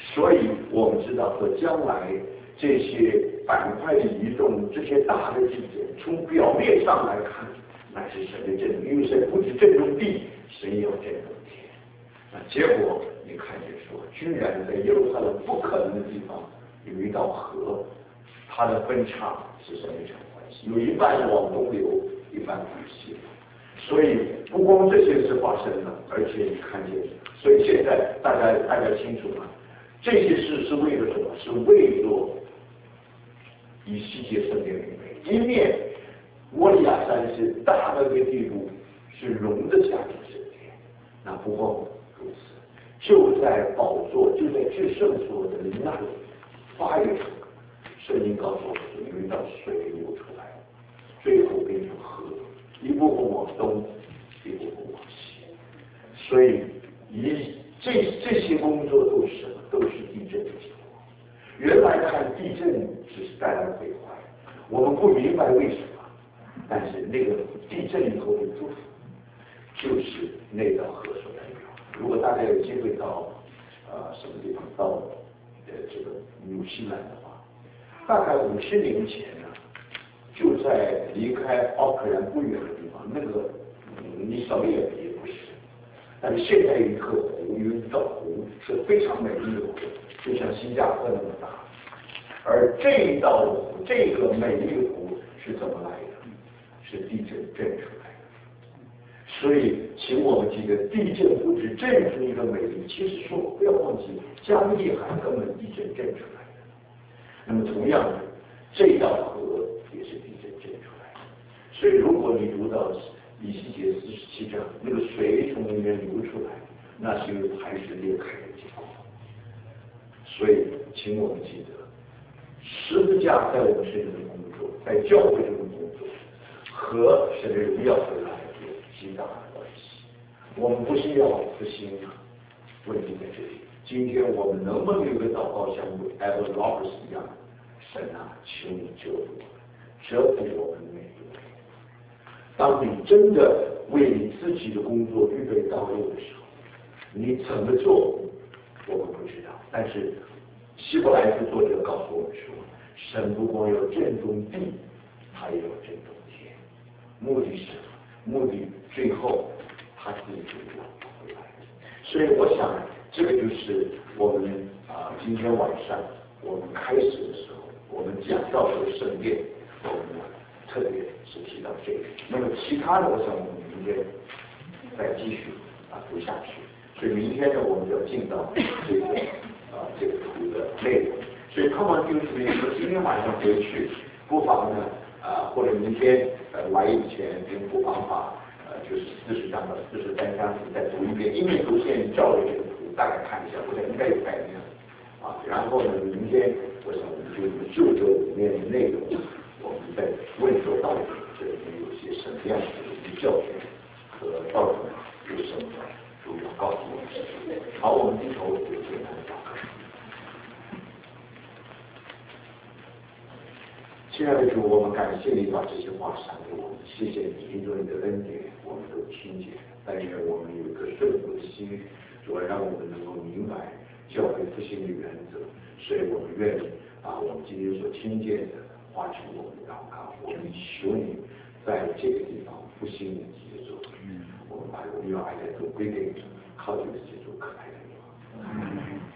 [SPEAKER 2] 所以我们知道和将来这些板块的移动，这些大的地震，从表面上来看，那是神的震动，因为神不止震动地，神也要震动天。那结果你看见说，居然在耶路撒冷不可能的地方有一道河，它的分叉是什么一种关系？有一半往东流，一半往西流。所以不光这些事发生了，而且你看见，所以现在大家清楚吗？这些事是为了什么？是为了以西结圣殿为美。一面摩利亚山是大到一个地步，是容得下这圣殿。那不光如此，就在宝座，就在至圣所的那里发一出，圣经告诉我们说，有一道水流出来，最后变成河，一部分往东，一部分往西。所以这些工作都是什么？都是地震的结果。原来看地震只是带来毁坏，我们不明白为什么，但是那个地震以后的祝福，就是那道河所代表。如果大家有机会到什么地方，到这个纽西兰的话，大概50年前呢，就在离开奥克兰不远的地方，那个你扫也不是，但是现在有一颗湖，有一道湖是非常美丽的湖，就像新加坡那么大。而这道湖，这个美丽的湖是怎么来的？是地震震出来的。所以，请我们记得，地震不止震出一个美丽，其实说不要忘记，加利海根本地震震出来的。那么同样的，这道河也是地震震出来的。所以，如果你读到以西结47章，那个水从里面流出来，那是因为磐石裂开的结果。所以，请我们记得，十字架在我们身上的工作，在教会中的工作，和神的荣耀回来有极大的关系。我们不是要复兴啊，问题在这里。今天我们能不能有个祷告像 Evan Roberts 一样？神啊，求你救赎我们，折服我们每一位。当你真的为你自己的工作预备道路的时候，你怎么做，我们不知道。但是希伯来书作者告诉我们说，神不光要震动地，他也要震动天。目的是什么？目的最后他自己要回来。所以我想，这个就是我们今天晚上我们开始的时候，我们讲到这个圣殿，我们特别是提到这个。那么其他的，我想我们明天再继续读下去。所以明天呢，我们就要进到这个图的内容。所以看完弟兄姊妹说，今天晚上回去，不妨呢或者明天来以前用不妨把就是40章到43章再读一遍，一面读线照着这个图大概看一下，我想应该有概念然后呢，明天我想我们就这里面的内容，我们再问说到底这里面有些什么样的一些教训和到底有什么主要告诉我们事情。好，我们低头有简单的祷告。亲爱的主，我们感谢你把这些话赏给我们，谢谢你，因着你的恩典，我们都听见。但愿我们有一颗顺服的心，主要让我们能够明白教会复兴的原则。所以我们愿意把我们今天所听见的化成我们的祷告。我们求你在这个地方复兴你自己的作为，我们把荣耀爱来都归给你，靠这个基督可爱的你。